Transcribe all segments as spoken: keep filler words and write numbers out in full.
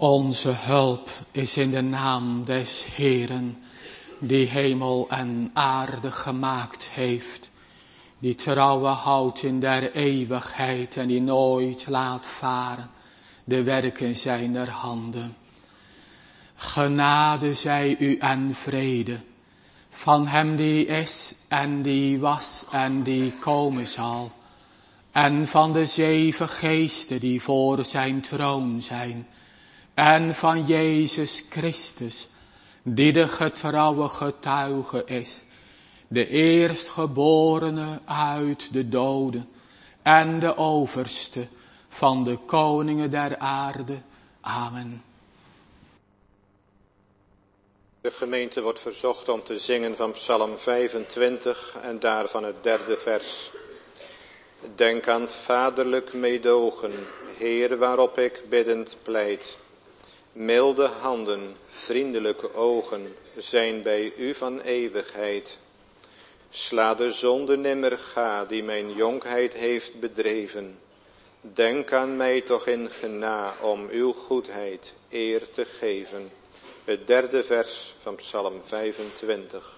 Onze hulp is in de naam des Heeren, die hemel en aarde gemaakt heeft, die trouwe houdt in der eeuwigheid en die nooit laat varen de werken zijner handen. Genade zij u en vrede, van hem die is en die was en die komen zal, en van de zeven geesten die voor zijn troon zijn, en van Jezus Christus, die de getrouwe getuige is, de eerstgeborene uit de doden en de overste van de koningen der aarde. Amen. De gemeente wordt verzocht om te zingen van Psalm vijfentwintig en daarvan het derde vers. Denk aan het vaderlijk meedogen, Heer, waarop ik biddend pleit. Milde handen, vriendelijke ogen zijn bij u van eeuwigheid. Sla de zonde nimmer ga die mijn jonkheid heeft bedreven. Denk aan mij toch in gena om uw goedheid eer te geven. Het derde vers van Psalm vijfentwintig.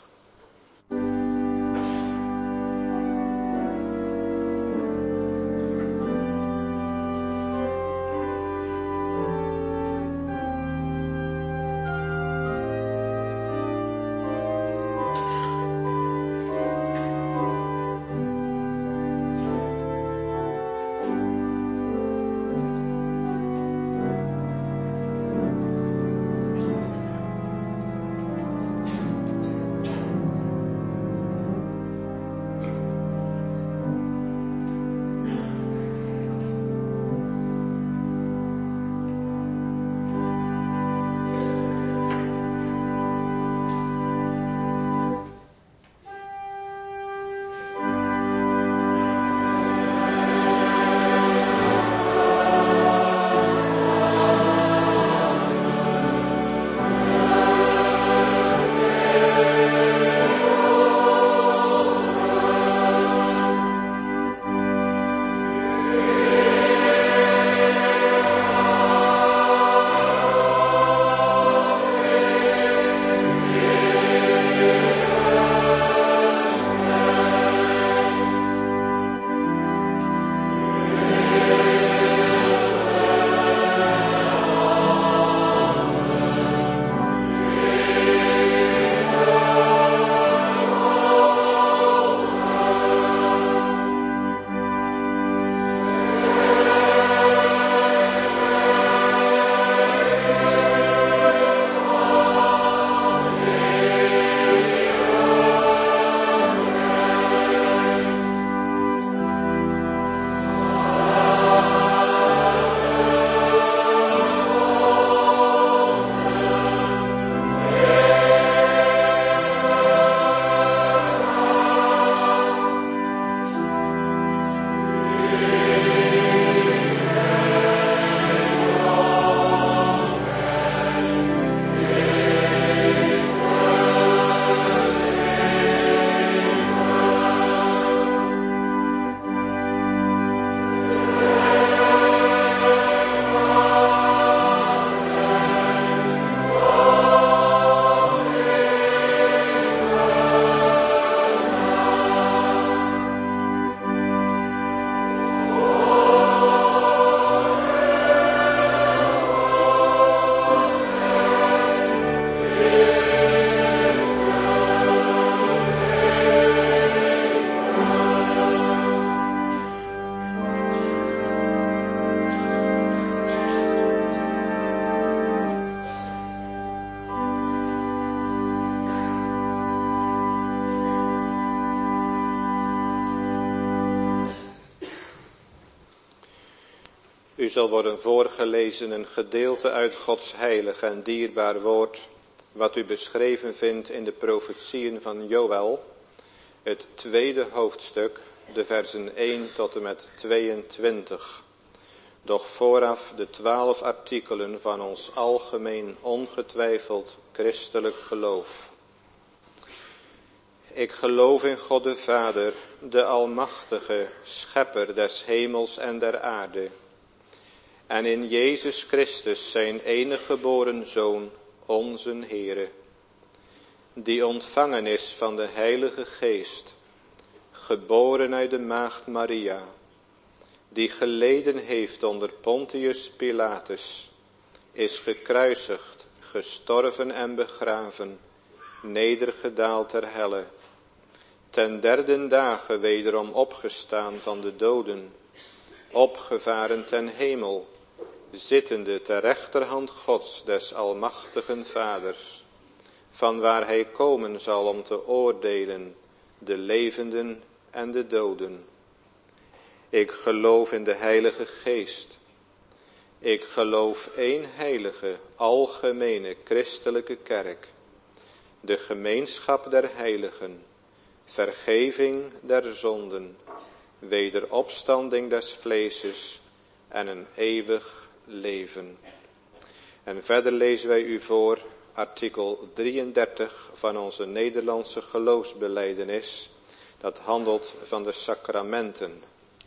U zal worden voorgelezen een gedeelte uit Gods heilig en dierbaar woord, wat u beschreven vindt in de profetieën van Joël, het tweede hoofdstuk, de versen één tot en met tweeëntwintig. Doch vooraf de twaalf artikelen van ons algemeen ongetwijfeld christelijk geloof. Ik geloof in God de Vader, de almachtige schepper des hemels en der aarde, en in Jezus Christus, zijn enige geboren Zoon, onze Heere, die ontvangen is van de Heilige Geest, geboren uit de maagd Maria, die geleden heeft onder Pontius Pilatus, is gekruisigd, gestorven en begraven, nedergedaald ter helle, ten derde dagen wederom opgestaan van de doden, opgevaren ten hemel, zittende ter rechterhand Gods des almachtigen Vaders, vanwaar hij komen zal om te oordelen de levenden en de doden. Ik geloof in de Heilige Geest. Ik geloof één heilige, algemene, christelijke kerk, de gemeenschap der heiligen, vergeving der zonden, wederopstanding des vleeses en een eeuwig leven. En verder lezen wij u voor artikel drieëndertig van onze Nederlandse geloofsbelijdenis. Dat handelt van de sacramenten.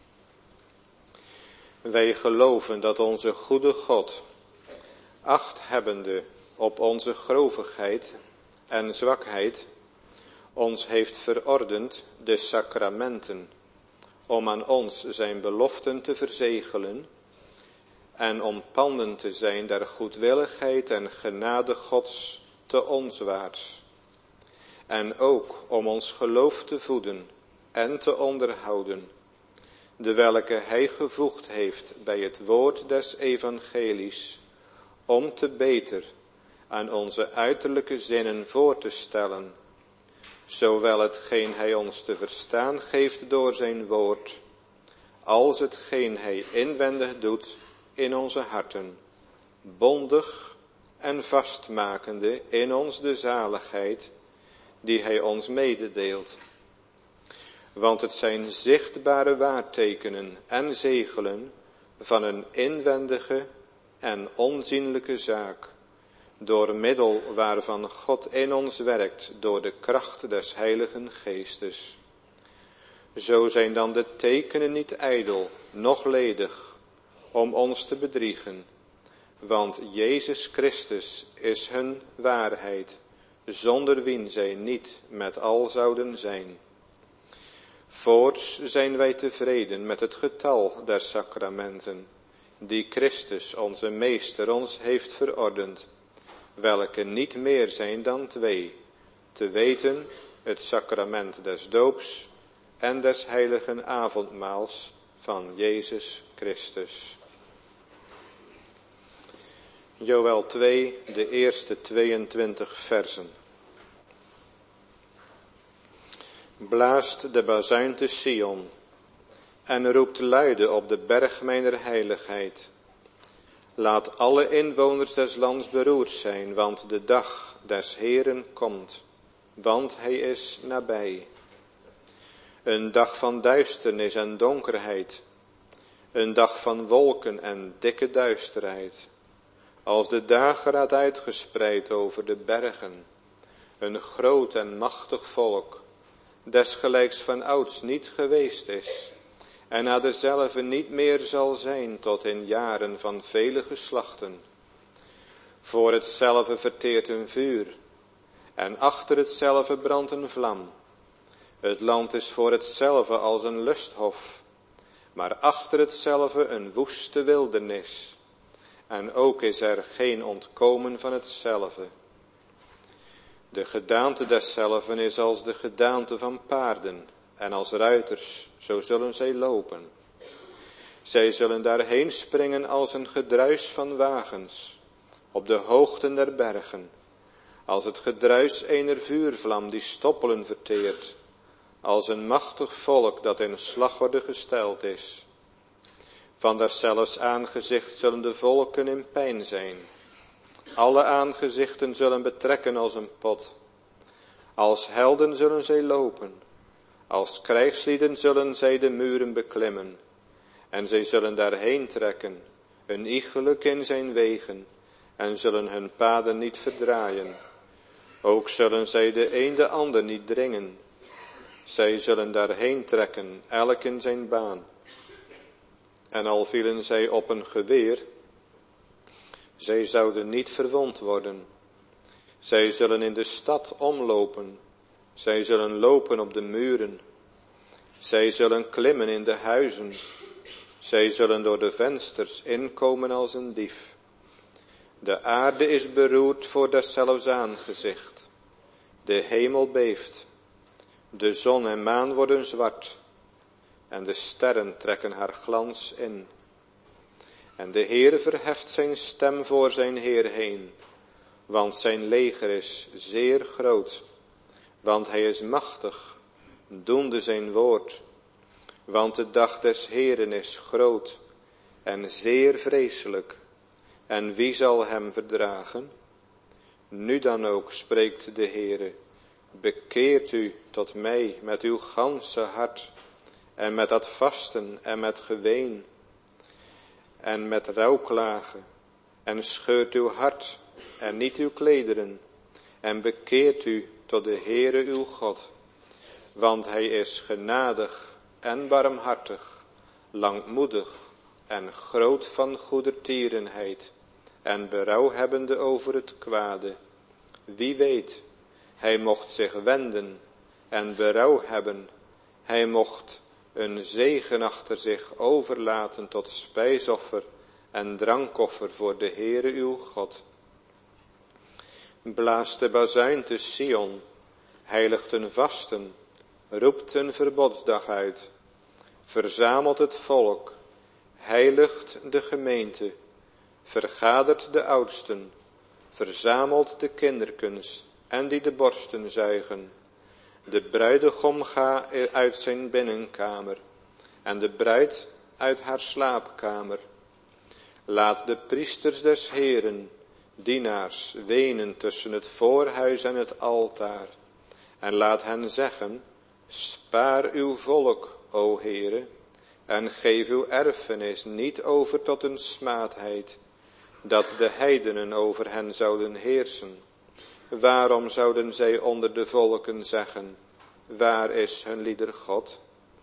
Wij geloven dat onze goede God, acht hebbende op onze grovigheid en zwakheid, ons heeft verordend de sacramenten, om aan ons zijn beloften te verzegelen en om panden te zijn der goedwilligheid en genade Gods te onswaarts. En ook om ons geloof te voeden en te onderhouden, de welke hij gevoegd heeft bij het woord des evangelies, om te beter aan onze uiterlijke zinnen voor te stellen, zowel hetgeen hij ons te verstaan geeft door zijn woord, als hetgeen hij inwendig doet in onze harten, bondig en vastmakende in ons de zaligheid die hij ons mededeelt. Want het zijn zichtbare waartekenen en zegelen van een inwendige en onzienlijke zaak, door middel waarvan God in ons werkt door de kracht des Heiligen Geestes. Zo zijn dan de tekenen niet ijdel, noch ledig, om ons te bedriegen, want Jezus Christus is hun waarheid, zonder wien zij niet met al zouden zijn. Voorts zijn wij tevreden met het getal der sacramenten, die Christus onze Meester ons heeft verordend, welke niet meer zijn dan twee, te weten het sacrament des doops en des heiligen avondmaals van Jezus Christus. Joël twee, de eerste tweeëntwintig versen. Blaast de bazuin te Sion en roept luide op de berg mijner heiligheid. Laat alle inwoners des lands beroerd zijn, want de dag des Heeren komt, want hij is nabij. Een dag van duisternis en donkerheid, een dag van wolken en dikke duisterheid, als de dageraad uitgespreid over de bergen, een groot en machtig volk, desgelijks van ouds niet geweest is, en na dezelfde niet meer zal zijn tot in jaren van vele geslachten. Voor hetzelfde verteert een vuur, en achter hetzelfde brandt een vlam. Het land is voor hetzelfde als een lusthof, maar achter hetzelfde een woeste wildernis, en ook is er geen ontkomen van hetzelfde. De gedaante deszelven is als de gedaante van paarden, en als ruiters, zo zullen zij lopen. Zij zullen daarheen springen als een gedruis van wagens, op de hoogten der bergen, als het gedruis ener vuurvlam die stoppelen verteert, als een machtig volk dat in slagorde gesteld is. Van deszelfs aangezicht zullen de volken in pijn zijn. Alle aangezichten zullen betrekken als een pot. Als helden zullen zij lopen. Als krijgslieden zullen zij de muren beklimmen. En zij zullen daarheen trekken, een iegelijk in zijn wegen, en zullen hun paden niet verdraaien. Ook zullen zij de een de ander niet dringen. Zij zullen daarheen trekken, elk in zijn baan. En al vielen zij op een geweer, zij zouden niet verwond worden. Zij zullen in de stad omlopen, zij zullen lopen op de muren. Zij zullen klimmen in de huizen, zij zullen door de vensters inkomen als een dief. De aarde is beroerd voor deszelfs aangezicht. De hemel beeft. De zon en maan worden zwart. En de sterren trekken haar glans in. En de Heer verheft zijn stem voor zijn Heer heen. Want zijn leger is zeer groot. Want hij is machtig, doende zijn woord. Want de dag des Heeren is groot en zeer vreselijk. En wie zal hem verdragen? Nu dan ook, spreekt de Heere, bekeert u tot mij met uw ganse hart, en met dat vasten en met geween, en met rouwklagen, en scheurt uw hart en niet uw klederen, en bekeert u tot de Heere uw God, want hij is genadig en barmhartig, langmoedig en groot van goedertierenheid, en berouw hebbende over het kwade. Wie weet, hij mocht zich wenden en berouw hebben, hij mocht een zegen achter zich overlaten tot spijsoffer en drankoffer voor de Heere uw God. Blaast de bazuin te Sion, heiligt een vasten, roept een verbodsdag uit, verzamelt het volk, heiligt de gemeente, vergadert de oudsten, verzamelt de kinderkens en die de borsten zuigen. De bruidegom ga uit zijn binnenkamer en de bruid uit haar slaapkamer. Laat de priesters des Heeren, dienaars, wenen tussen het voorhuis en het altaar. En laat hen zeggen, spaar uw volk, o Heere, en geef uw erfenis niet over tot een smaadheid, dat de heidenen over hen zouden heersen. Waarom zouden zij onder de volken zeggen, waar is hun lieder God?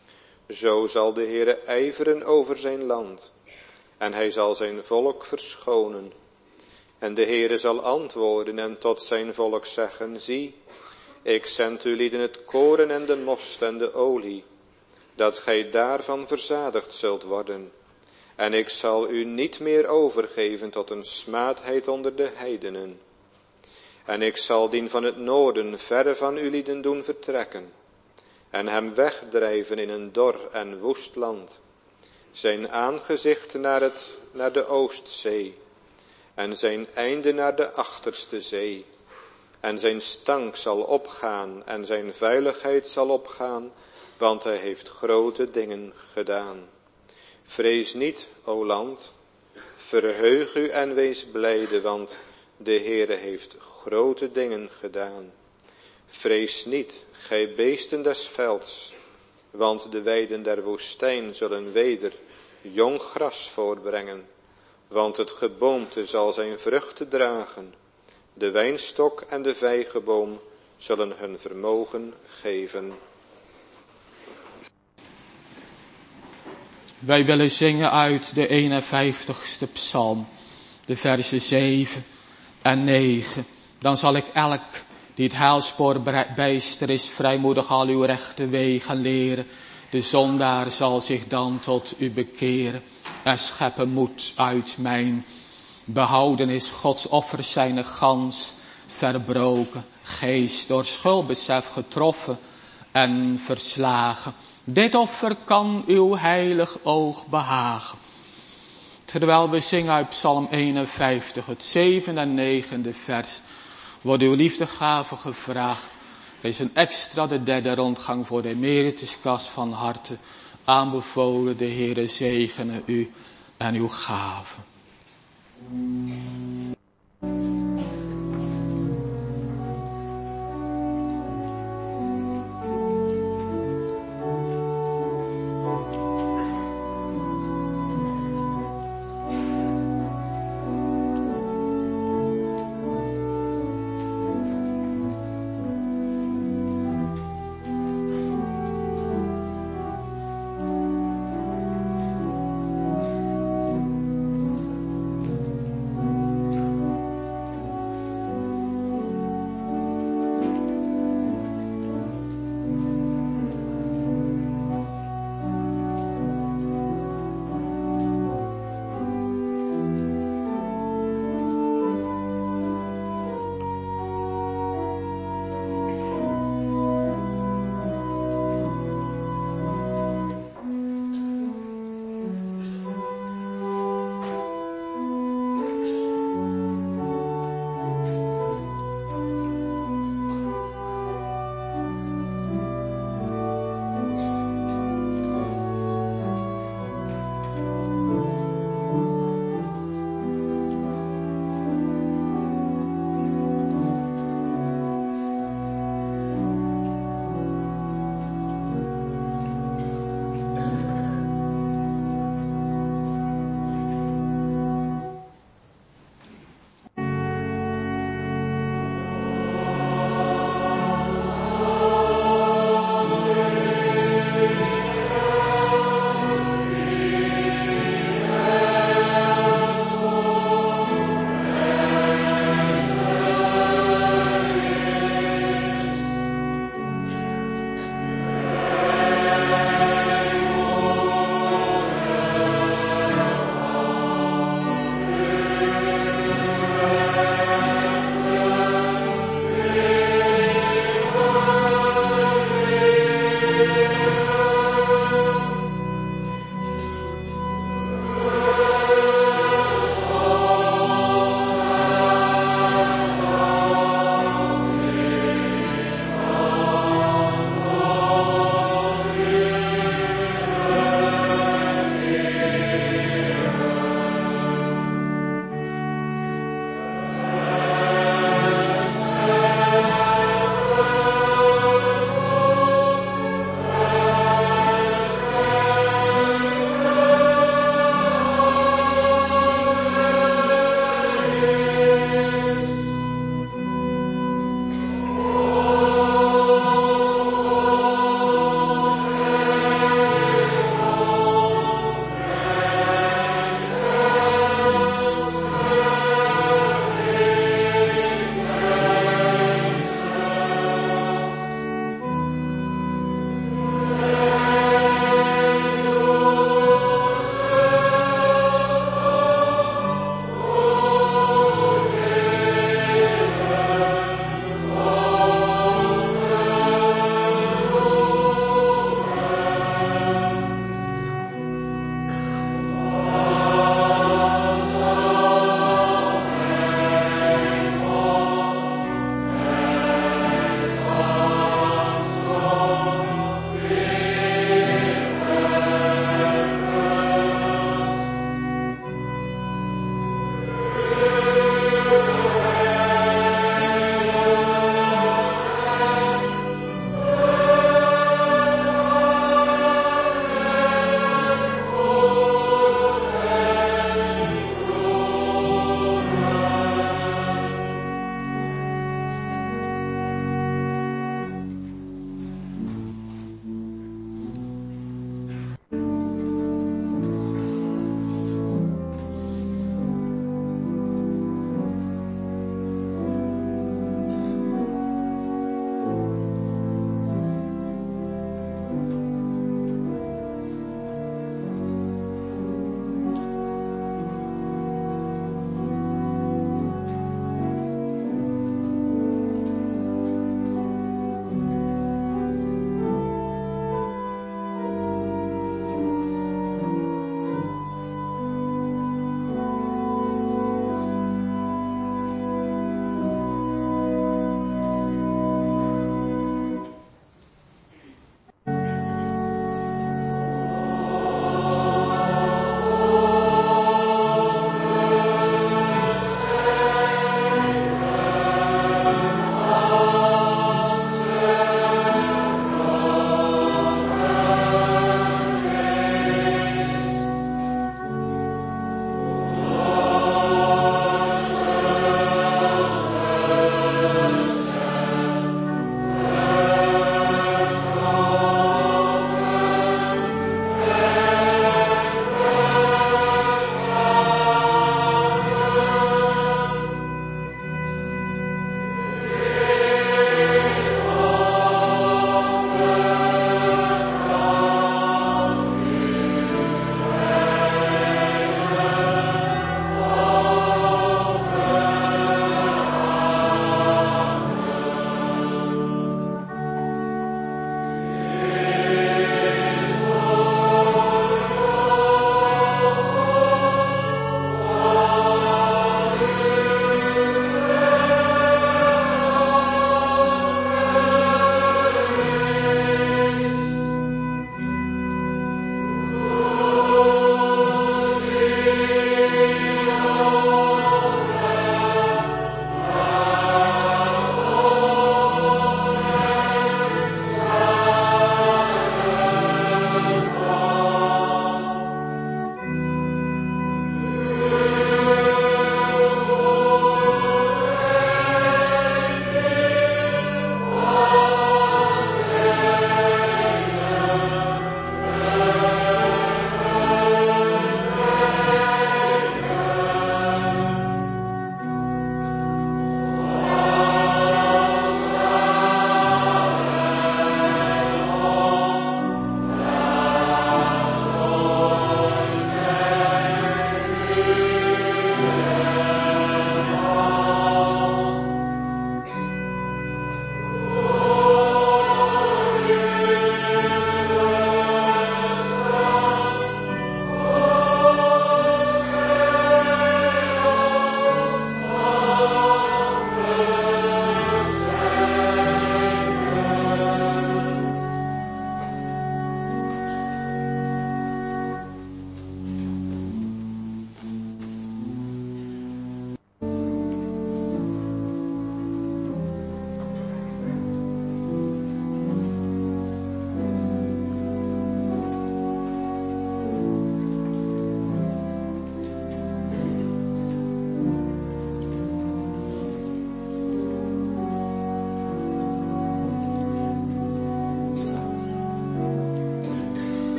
Zo zal de Heere ijveren over zijn land, en hij zal zijn volk verschonen. En de Heere zal antwoorden en tot zijn volk zeggen, zie, ik zend u lieden het koren en de most en de olie, dat gij daarvan verzadigd zult worden. En ik zal u niet meer overgeven tot een smaadheid onder de heidenen. En ik zal dien van het noorden verre van u lieden doen vertrekken, en hem wegdrijven in een dor en woest land, zijn aangezicht naar, het, naar de Oostzee, en zijn einde naar de achterste zee. En zijn stank zal opgaan, en zijn vuiligheid zal opgaan, want hij heeft grote dingen gedaan. Vrees niet, o land, verheug u en wees blijde, want de Heere heeft grote dingen gedaan. Vrees niet, gij beesten des velds, want de weiden der woestijn zullen weder jong gras voortbrengen, want het geboomte zal zijn vruchten dragen. De wijnstok en de vijgenboom zullen hun vermogen geven. Wij willen zingen uit de eenenvijftigste psalm, de versen zeven en negen. Dan zal ik elk die het heilspoor bijster is, vrijmoedig al uw rechte wegen leren. De zondaar zal zich dan tot u bekeren en scheppen moed uit mijn behouden is Gods offers zijne gans verbroken, geest door schuldbesef getroffen en verslagen. Dit offer kan uw heilig oog behagen. Terwijl we zingen uit Psalm eenenvijftig, het zevende en negende vers, wordt uw liefdegave gevraagd. Er is een extra, de derde rondgang voor de emerituskas van harte aanbevolen. De Heere zegene u en uw gave.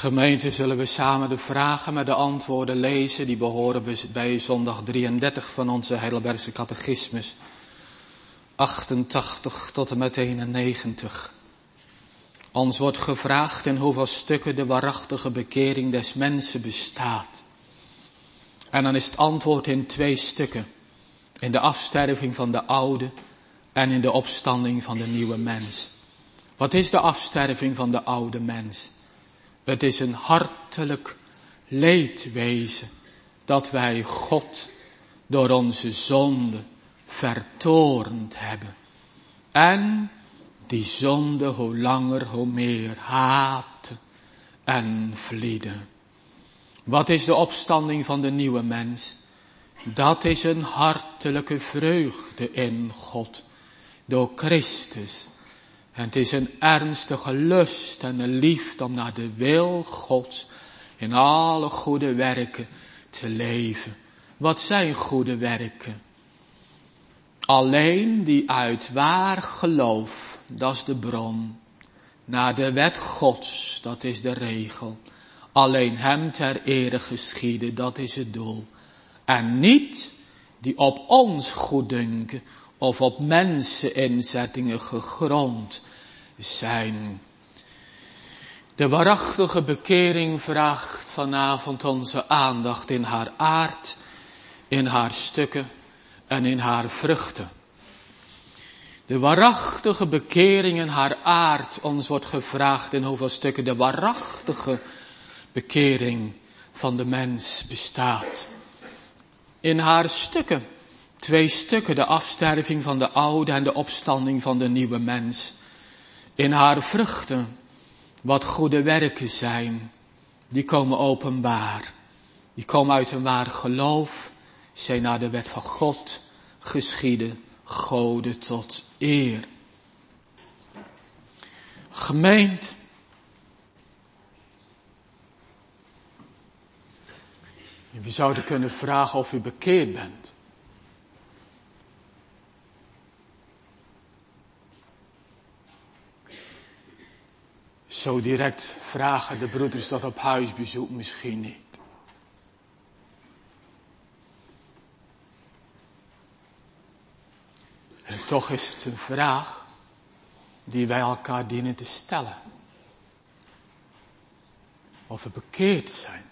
Gemeente, zullen we samen de vragen met de antwoorden lezen. Die behoren bij zondag drieëndertig van onze Heidelbergse catechismus. achtentachtig tot en met eenennegentig. Ons wordt gevraagd in hoeveel stukken de waarachtige bekering des mensen bestaat. En dan is het antwoord in twee stukken. In de afsterving van de oude en in de opstanding van de nieuwe mens. Wat is de afsterving van de oude mens? Het is een hartelijk leedwezen dat wij God door onze zonde vertoornd hebben. En die zonde hoe langer hoe meer haten en vlieden. Wat is de opstanding van de nieuwe mens? Dat is een hartelijke vreugde in God door Christus. En het is een ernstige lust en een liefde om naar de wil Gods in alle goede werken te leven. Wat zijn goede werken? Alleen die uit waar geloof, dat is de bron. Naar de wet Gods, dat is de regel. Alleen hem ter ere geschieden, dat is het doel. En niet die op ons goeddunken of op menseninzettingen gegrond zijn. De waarachtige bekering vraagt vanavond onze aandacht in haar aard, in haar stukken en in haar vruchten. De waarachtige bekering in haar aard, ons wordt gevraagd in hoeveel stukken de waarachtige bekering van de mens bestaat. In haar stukken, twee stukken, de afsterving van de oude en de opstanding van de nieuwe mens. In haar vruchten, wat goede werken zijn, die komen openbaar. Die komen uit een waar geloof, zijn naar de wet van God geschieden, Gode tot eer. Gemeente, we zouden kunnen vragen of u bekeerd bent. Zo direct vragen de broeders dat op huisbezoek misschien niet. En toch is het een vraag die wij elkaar dienen te stellen. Of we bekeerd zijn.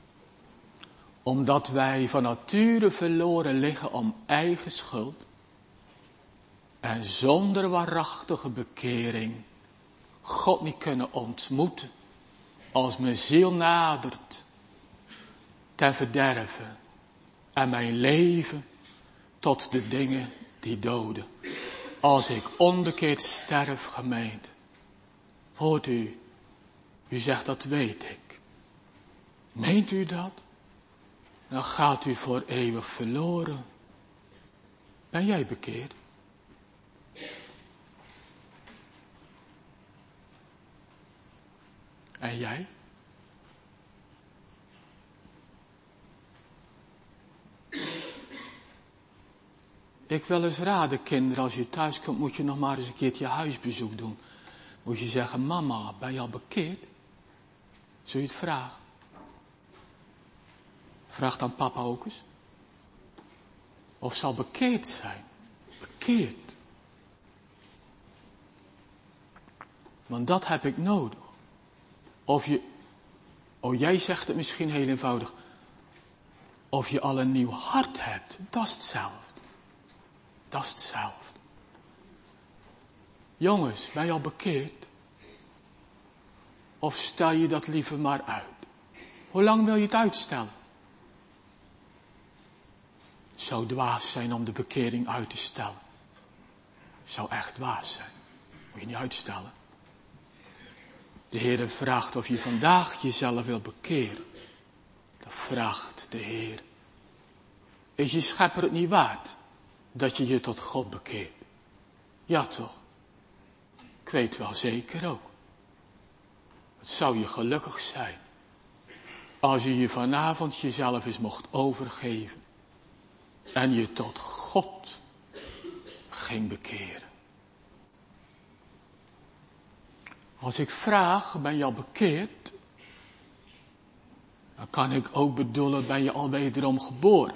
Omdat wij van nature verloren liggen om eigen schuld. En zonder waarachtige bekering God niet kunnen ontmoeten. Als mijn ziel nadert ten verderven. En mijn leven tot de dingen die doden. Als ik onbekeerd sterf, gemeente. Hoort u, u zegt dat weet ik. Meent u dat? Dan gaat u voor eeuwig verloren. Ben jij bekeerd? En jij? Ik wil eens raden, kinderen, als je thuis komt, moet je nog maar eens een keertje huisbezoek doen. Moet je zeggen, mama, ben je al bekeerd? Zul je het vragen? Vraag dan papa ook eens. Of zal bekeerd zijn. Bekeerd. Want dat heb ik nodig. Of je, oh jij zegt het misschien heel eenvoudig. Of je al een nieuw hart hebt, dat is hetzelfde. Dat is hetzelfde. Jongens, ben je al bekeerd? Of stel je dat liever maar uit? Hoe lang wil je het uitstellen? Het zou dwaas zijn om de bekering uit te stellen. Het zou echt dwaas zijn. Moet je niet uitstellen. De Heer vraagt of je vandaag jezelf wil bekeren. Dat vraagt de Heer. Is je schepper het niet waard dat je je tot God bekeert? Ja toch? Ik weet wel zeker ook. Het zou je gelukkig zijn als je je vanavond jezelf eens mocht overgeven en je tot God ging bekeren. Als ik vraag, ben je al bekeerd? Dan kan ik ook bedoelen, ben je al wederom geboren.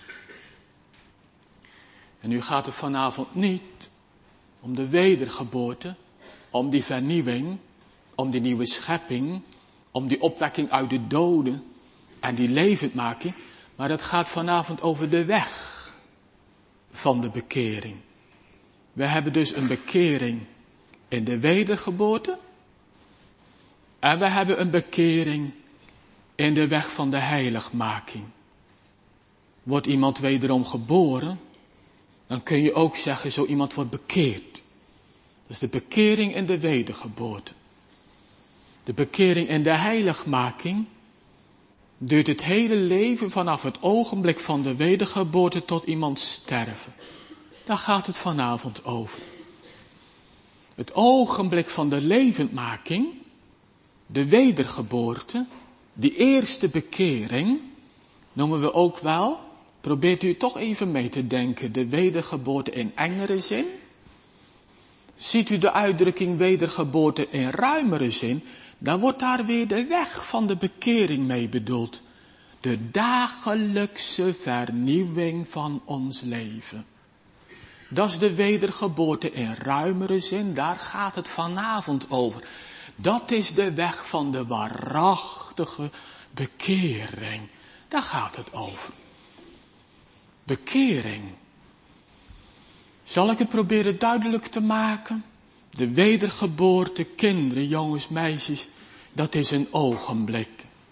En nu gaat het vanavond niet om de wedergeboorte, om die vernieuwing, om die nieuwe schepping, om die opwekking uit de doden en die levendmaking. Maar het gaat vanavond over de weg van de bekering. We hebben dus een bekering in de wedergeboorte. En we hebben een bekering in de weg van de heiligmaking. Wordt iemand wederom geboren, dan kun je ook zeggen, zo iemand wordt bekeerd. Dat is de bekering in de wedergeboorte. De bekering in de heiligmaking duurt het hele leven vanaf het ogenblik van de wedergeboorte tot iemand sterven. Daar gaat het vanavond over. Het ogenblik van de levendmaking, de wedergeboorte, die eerste bekering, noemen we ook wel, probeert u toch even mee te denken, de wedergeboorte in engere zin. Ziet u de uitdrukking wedergeboorte in ruimere zin, dan wordt daar weer de weg van de bekering mee bedoeld. De dagelijkse vernieuwing van ons leven. Dat is de wedergeboorte in ruimere zin, daar gaat het vanavond over. Dat is de weg van de waarachtige bekering. Daar gaat het over. Bekering. Zal ik het proberen duidelijk te maken? De wedergeboorte, kinderen, jongens, meisjes, dat is een ogenblik.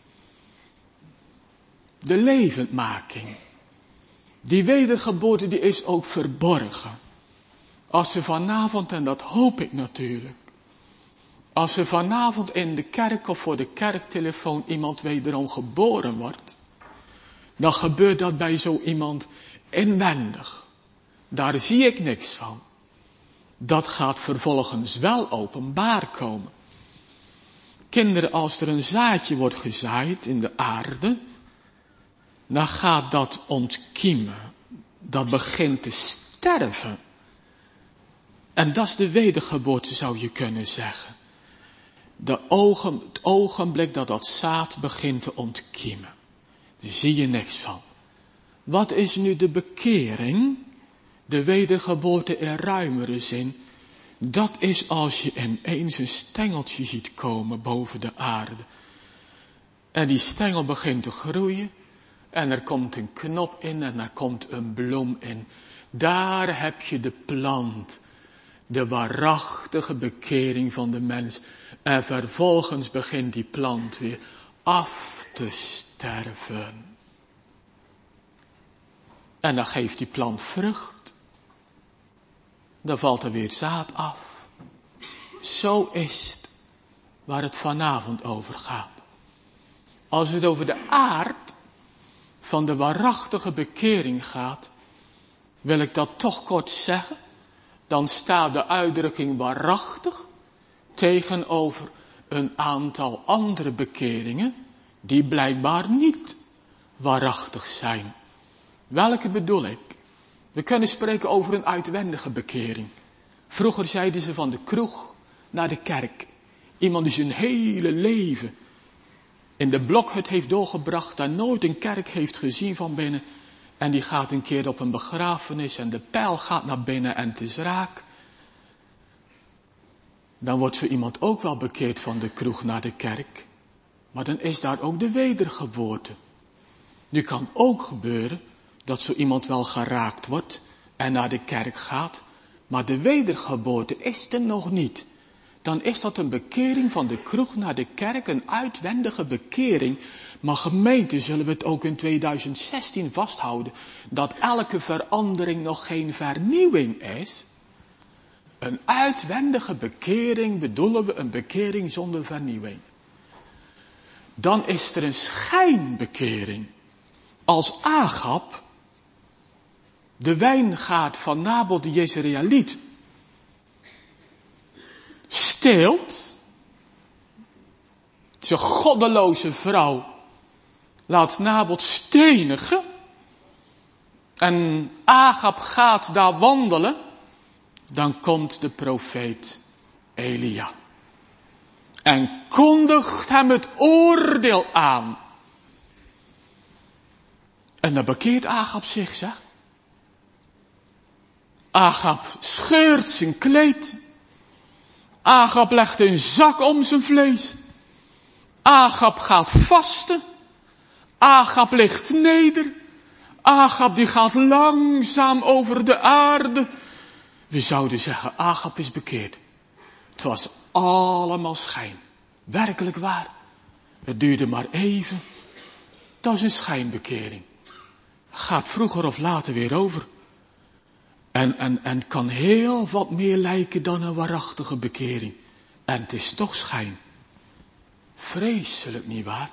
De levendmaking. Die wedergeboorte die is ook verborgen. Als we vanavond, en dat hoop ik natuurlijk, als er vanavond in de kerk of voor de kerktelefoon iemand wederom geboren wordt, dan gebeurt dat bij zo iemand inwendig. Daar zie ik niks van. Dat gaat vervolgens wel openbaar komen. Kinderen, als er een zaadje wordt gezaaid in de aarde, dan gaat dat ontkiemen. Dat begint te sterven. En dat is de wedergeboorte, zou je kunnen zeggen. De ogen, het ogenblik dat dat zaad begint te ontkiemen. Daar zie je niks van. Wat is nu de bekering? De wedergeboorte in ruimere zin. Dat is als je ineens een stengeltje ziet komen boven de aarde. En die stengel begint te groeien. En er komt een knop in en er komt een bloem in. Daar heb je de plant. De waarachtige bekering van de mens. En vervolgens begint die plant weer af te sterven. En dan geeft die plant vrucht. Dan valt er weer zaad af. Zo is het waar het vanavond over gaat. Als het over de aard van de waarachtige bekering gaat, wil ik dat toch kort zeggen. Dan staat de uitdrukking waarachtig tegenover een aantal andere bekeringen die blijkbaar niet waarachtig zijn. Welke bedoel ik? We kunnen spreken over een uitwendige bekering. Vroeger zeiden ze van de kroeg naar de kerk. Iemand die zijn hele leven in de blokhut heeft doorgebracht en nooit een kerk heeft gezien van binnen. En die gaat een keer op een begrafenis en de pijl gaat naar binnen en het is raak. Dan wordt zo iemand ook wel bekeerd van de kroeg naar de kerk. Maar dan is daar ook de wedergeboorte. Nu kan ook gebeuren dat zo iemand wel geraakt wordt en naar de kerk gaat. Maar de wedergeboorte is er nog niet. Dan is dat een bekering van de kroeg naar de kerk, een uitwendige bekering. Maar gemeente, zullen we het ook in tweeduizend zestien vasthouden, dat elke verandering nog geen vernieuwing is? Een uitwendige bekering bedoelen we een bekering zonder vernieuwing. Dan is er een schijnbekering. Als Agab de wijngaard van Nabot de Jezreëliet steelt, zijn goddeloze vrouw laat Nabot stenigen en Agab gaat daar wandelen, dan komt de profeet Elia en kondigt hem het oordeel aan. En dan bekeert Agab zich, zeg. Agab scheurt zijn kleed. Agab legt een zak om zijn vlees. Agab gaat vasten. Agab ligt neder. Agab die gaat langzaam over de aarde. We zouden zeggen, Agab is bekeerd. Het was allemaal schijn. Werkelijk waar. Het duurde maar even. Dat is een schijnbekering. Gaat vroeger of later weer over. En, en, en kan heel wat meer lijken dan een waarachtige bekering. En het is toch schijn. Vreselijk, nietwaar?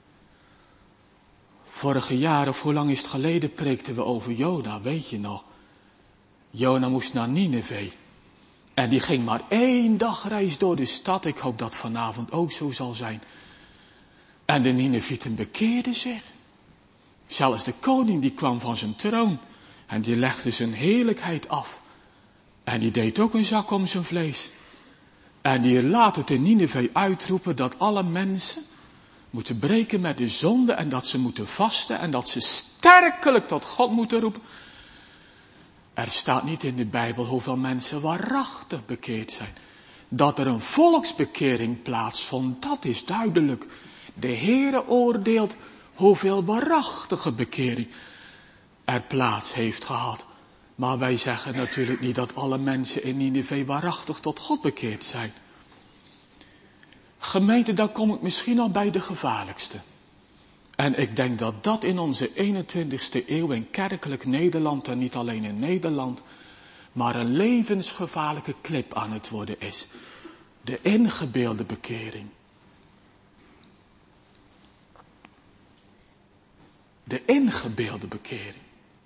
Vorige jaar, of hoe lang is het geleden, preekten we over Jona, weet je nog? Jona moest naar Nineve. En die ging maar één dagreis door de stad. Ik hoop dat vanavond ook zo zal zijn. En de Ninevieten bekeerden zich. Zelfs de koning die kwam van zijn troon. En die legde zijn heerlijkheid af. En die deed ook een zak om zijn vlees. En die laat het in Nineve uitroepen dat alle mensen moeten breken met de zonde. En dat ze moeten vasten. En dat ze sterkelijk tot God moeten roepen. Er staat niet in de Bijbel hoeveel mensen waarachtig bekeerd zijn. Dat er een volksbekering plaatsvond, dat is duidelijk. De Heere oordeelt hoeveel waarachtige bekering er plaats heeft gehad. Maar wij zeggen natuurlijk niet dat alle mensen in Nineve waarachtig tot God bekeerd zijn. Gemeente, daar kom ik misschien al bij de gevaarlijkste. En ik denk dat dat in onze eenentwintigste eeuw in kerkelijk Nederland, en niet alleen in Nederland, maar een levensgevaarlijke klip aan het worden is. De ingebeelde bekering. De ingebeelde bekering.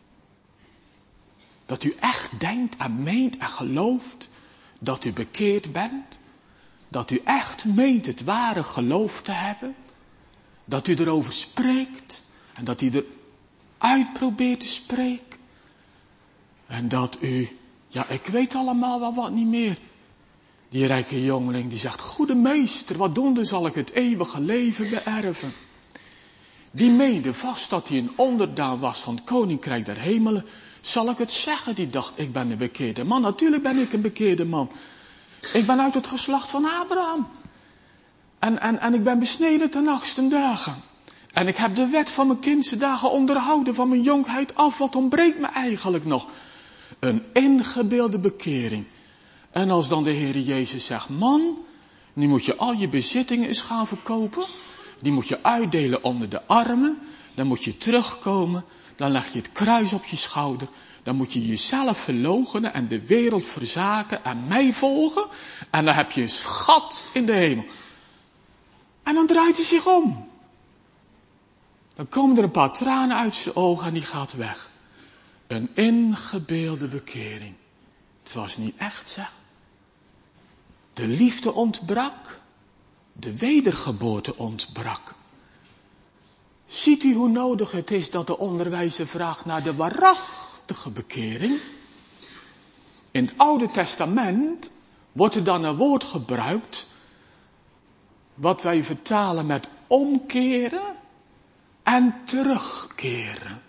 Dat u echt denkt en meent en gelooft dat u bekeerd bent. Dat u echt meent het ware geloof te hebben. Dat u erover spreekt. En dat u eruit probeert te spreken. En dat u, ja ik weet allemaal wel wat niet meer. Die rijke jongeling die zegt, goede meester, wat doen zal ik het eeuwige leven beërven. Die meende vast dat hij een onderdaan was van het koninkrijk der hemelen. Zal ik het zeggen? Die dacht, ik ben een bekeerde man. Natuurlijk ben ik een bekeerde man. Ik ben uit het geslacht van Abraham. En, en, en ik ben besneden ten achtste dagen. En ik heb de wet van mijn kindse dagen onderhouden van mijn jonkheid af. Wat ontbreekt me eigenlijk nog? Een ingebeelde bekering. En als dan de Heer Jezus zegt, man, nu moet je al je bezittingen eens gaan verkopen. Die moet je uitdelen onder de armen. Dan moet je terugkomen. Dan leg je het kruis op je schouder. Dan moet je jezelf verloochenen en de wereld verzaken en mij volgen. En dan heb je een schat in de hemel. En dan draait hij zich om. Dan komen er een paar tranen uit zijn ogen en die gaat weg. Een ingebeelde bekering. Het was niet echt, zeg. De liefde ontbrak. De wedergeboorte ontbrak. Ziet u hoe nodig het is dat de onderwijzer vraagt naar de waarachtige bekering? In het Oude Testament wordt er dan een woord gebruikt wat wij vertalen met omkeren en terugkeren.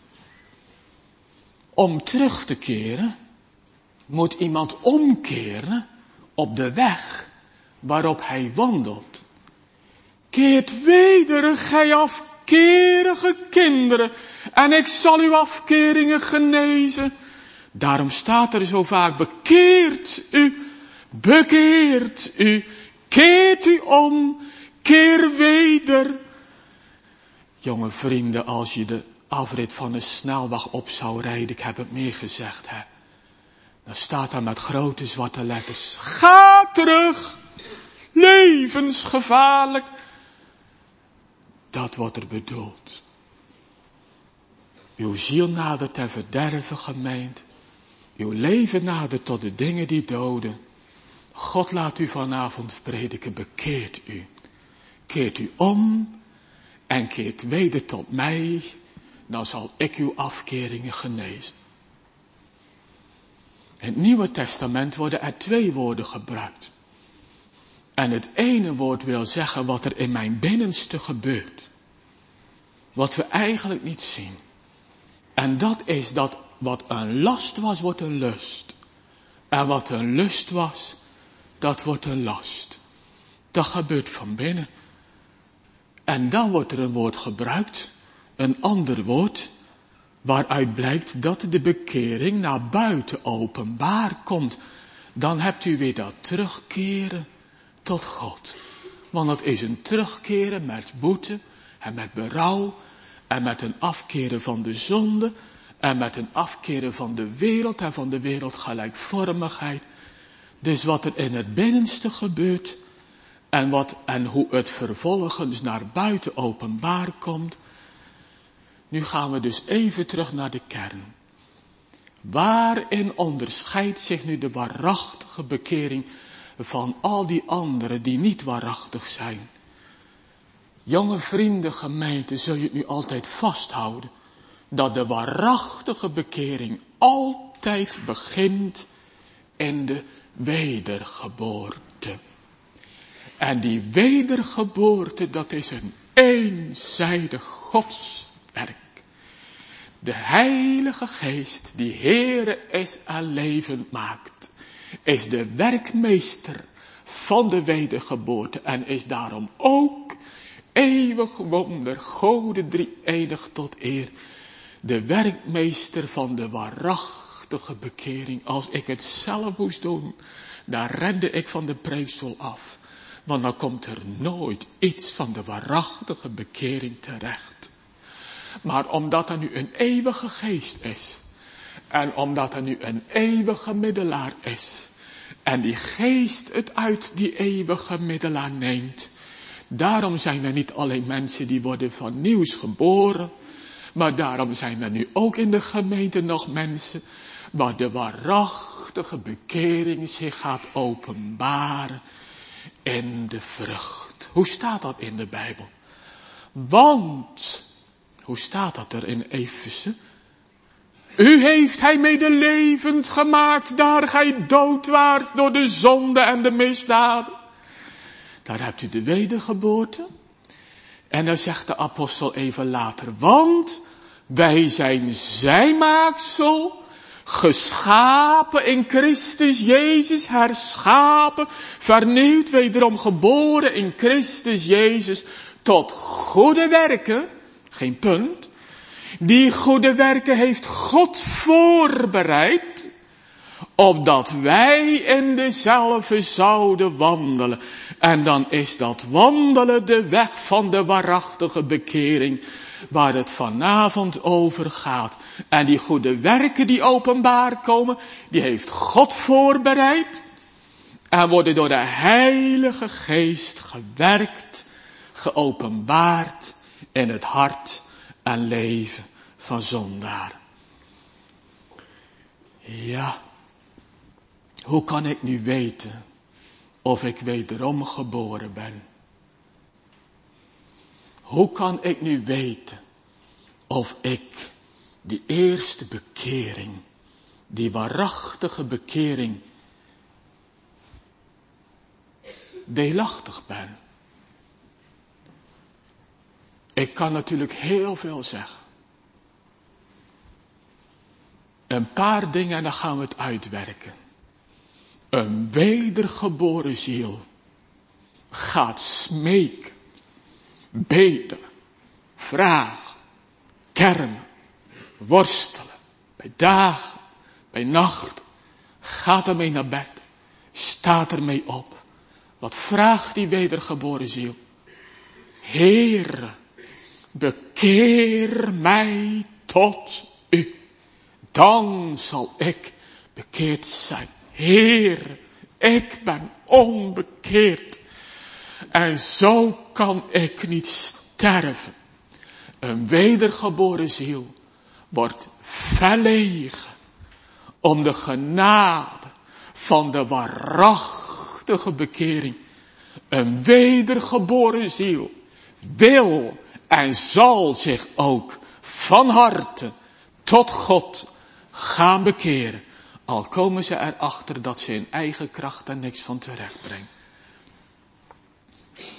Om terug te keren moet iemand omkeren op de weg waarop hij wandelt. Keert weder, gij afkerige kinderen, en ik zal uw afkeringen genezen. Daarom staat er zo vaak, bekeert u, bekeert u, keert u om, keer weder. Jonge vrienden, als je de afrit van een snelweg op zou rijden, ik heb het meer gezegd, hè. Dan staat daar met grote zwarte letters, ga terug, levensgevaarlijk. Dat wordt er bedoeld. Uw ziel nadert ten verderven, gemeente. Uw leven nadert tot de dingen die doden. God laat u vanavond prediken, bekeert u. Keert u om en keert weder tot mij, dan zal ik uw afkeringen genezen. In het Nieuwe Testament worden er twee woorden gebruikt. En het ene woord wil zeggen wat er in mijn binnenste gebeurt. Wat we eigenlijk niet zien. En dat is dat wat een last was, wordt een lust. En wat een lust was, dat wordt een last. Dat gebeurt van binnen. En dan wordt er een woord gebruikt, een ander woord, waaruit blijkt dat de bekering naar buiten openbaar komt. Dan hebt u weer dat terugkeren tot God. Want het is een terugkeren met boete en met berouw en met een afkeren van de zonde en met een afkeren van de wereld en van de wereldgelijkvormigheid. Dus wat er in het binnenste gebeurt en wat en hoe het vervolgens naar buiten openbaar komt. Nu gaan we dus even terug naar de kern. Waarin onderscheidt zich nu de waarachtige bekering van al die anderen die niet waarachtig zijn? Jonge vrienden, gemeente, zul je het nu altijd vasthouden dat de waarachtige bekering altijd begint in de wedergeboorte. En die wedergeboorte, dat is een eenzijdig godswerk. De Heilige Geest, die Heere is en levend maakt, is de werkmeester van de wedergeboorte en is daarom ook eeuwig wonder, Gode drie-enig tot eer, de werkmeester van de waarachtige bekering. Als ik het zelf moest doen, dan rende ik van de preekstoel af. Want dan komt er nooit iets van de waarachtige bekering terecht. Maar omdat er nu een eeuwige geest is, en omdat er nu een eeuwige middelaar is, en die geest het uit die eeuwige middelaar neemt, daarom zijn er niet alleen mensen die worden van nieuws geboren, maar daarom zijn er nu ook in de gemeente nog mensen waar de waarachtige bekering zich gaat openbaren in de vrucht. Hoe staat dat in de Bijbel? Want, hoe staat dat er in Efeze? U heeft hij mede levend gemaakt, daar gij dood waart door de zonde en de misdaden. Daar hebt u de wedergeboorte. En dan zegt de apostel even later, want wij zijn zijn maaksel, geschapen in Christus Jezus, herschapen, vernieuwd, wederom geboren in Christus Jezus, tot goede werken, geen punt, die goede werken heeft God voorbereid, opdat wij in dezelfde zouden wandelen. En dan is dat wandelen de weg van de waarachtige bekering, waar het vanavond over gaat. En die goede werken die openbaar komen, die heeft God voorbereid. En worden door de Heilige Geest gewerkt, geopenbaard in het hart en leven van zondaar. Ja, hoe kan ik nu weten of ik wederom geboren ben? Hoe kan ik nu weten of ik die eerste bekering, die waarachtige bekering, deelachtig ben? Ik kan natuurlijk heel veel zeggen. Een paar dingen en dan gaan we het uitwerken. Een wedergeboren ziel gaat smeken, bedelen, vragen, kermen, worstelen, bij dagen, bij nacht, gaat ermee naar bed, staat ermee op. Wat vraagt die wedergeboren ziel? Heere, bekeer mij tot u, dan zal ik bekeerd zijn. Heer, ik ben onbekeerd. En zo kan ik niet sterven. Een wedergeboren ziel wordt verlegen om de genade van de waarachtige bekering. Een wedergeboren ziel wil en zal zich ook van harte tot God gaan bekeren. Al komen ze erachter dat ze in eigen kracht er niks van terecht brengen.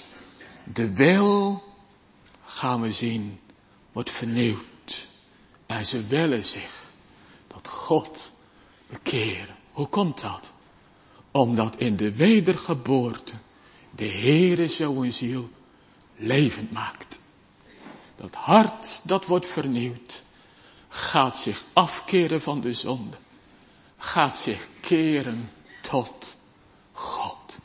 De wil, gaan we zien, wordt vernieuwd En ze willen zich tot God bekeren. Hoe komt dat? Omdat in de wedergeboorte de Heere zo'n ziel levend maakt. Dat hart dat wordt vernieuwd, gaat zich afkeren van de zonde. Gaat zich keren tot God.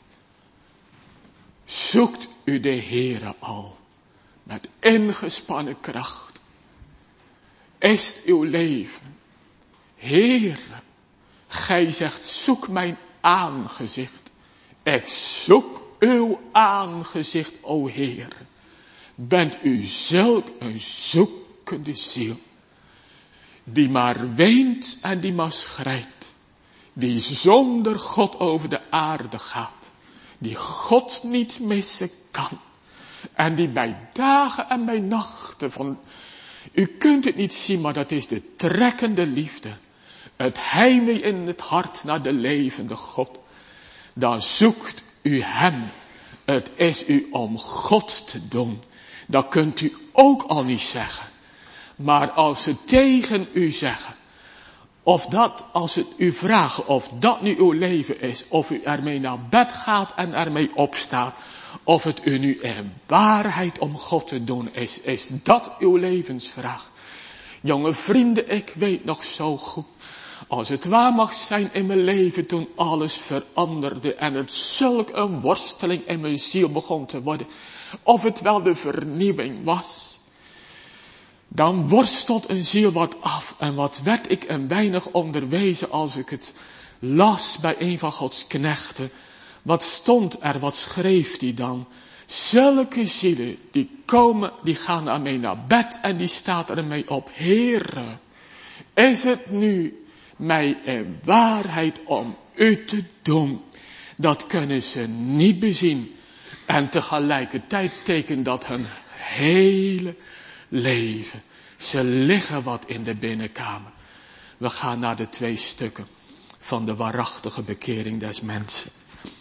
Zoekt u de Heere al met ingespannen kracht. Is uw leven, Heere, gij zegt zoek mijn aangezicht. Ik zoek uw aangezicht, o Heer. Bent u zulk een zoekende ziel, die maar weent en die maar schrijt, die zonder God over de aarde gaat, die God niet missen kan, en die bij dagen en bij nachten van, u kunt het niet zien, maar dat is de trekkende liefde, het heimwee in het hart naar de levende God. Dan zoekt u hem. Het is u om God te doen. Dat kunt u ook al niet zeggen. Maar als ze tegen u zeggen, of dat, als het u vragen of dat nu uw leven is, of u ermee naar bed gaat en ermee opstaat, of het u nu in waarheid om God te doen is, is dat uw levensvraag. Jonge vrienden, ik weet nog zo goed, als het waar mag zijn in mijn leven toen alles veranderde en het zulk een worsteling in mijn ziel begon te worden, of het wel de vernieuwing was, dan worstelt een ziel wat af en wat werd ik een weinig onderwezen als ik het las bij een van Gods knechten. Wat stond er, wat schreef hij dan? Zulke zielen, die komen, die gaan ermee naar bed en die staat ermee op. Heere, is het nu mij in waarheid om u te doen? Dat kunnen ze niet bezien. En tegelijkertijd tekent dat hun hele leven. Ze liggen wat in de binnenkamer. We gaan naar de twee stukken van de waarachtige bekering des mensen.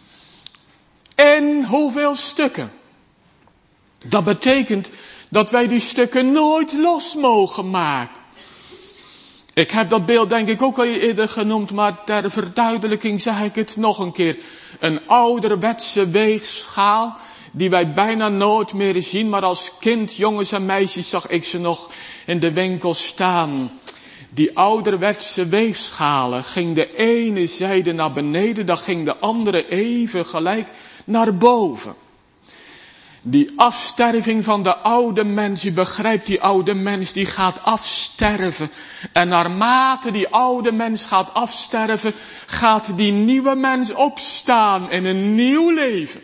En hoeveel stukken? Dat betekent dat wij die stukken nooit los mogen maken. Ik heb dat beeld denk ik ook al eerder genoemd, maar ter verduidelijking zeg ik het nog een keer. Een ouderwetse weegschaal die wij bijna nooit meer zien, maar als kind, jongens en meisjes, zag ik ze nog in de winkel staan. Die ouderwetse weegschalen ging de ene zijde naar beneden, dan ging de andere even gelijk naar boven. Die afsterving van de oude mens, u begrijpt, die oude mens die gaat afsterven. En naarmate die oude mens gaat afsterven, gaat die nieuwe mens opstaan in een nieuw leven.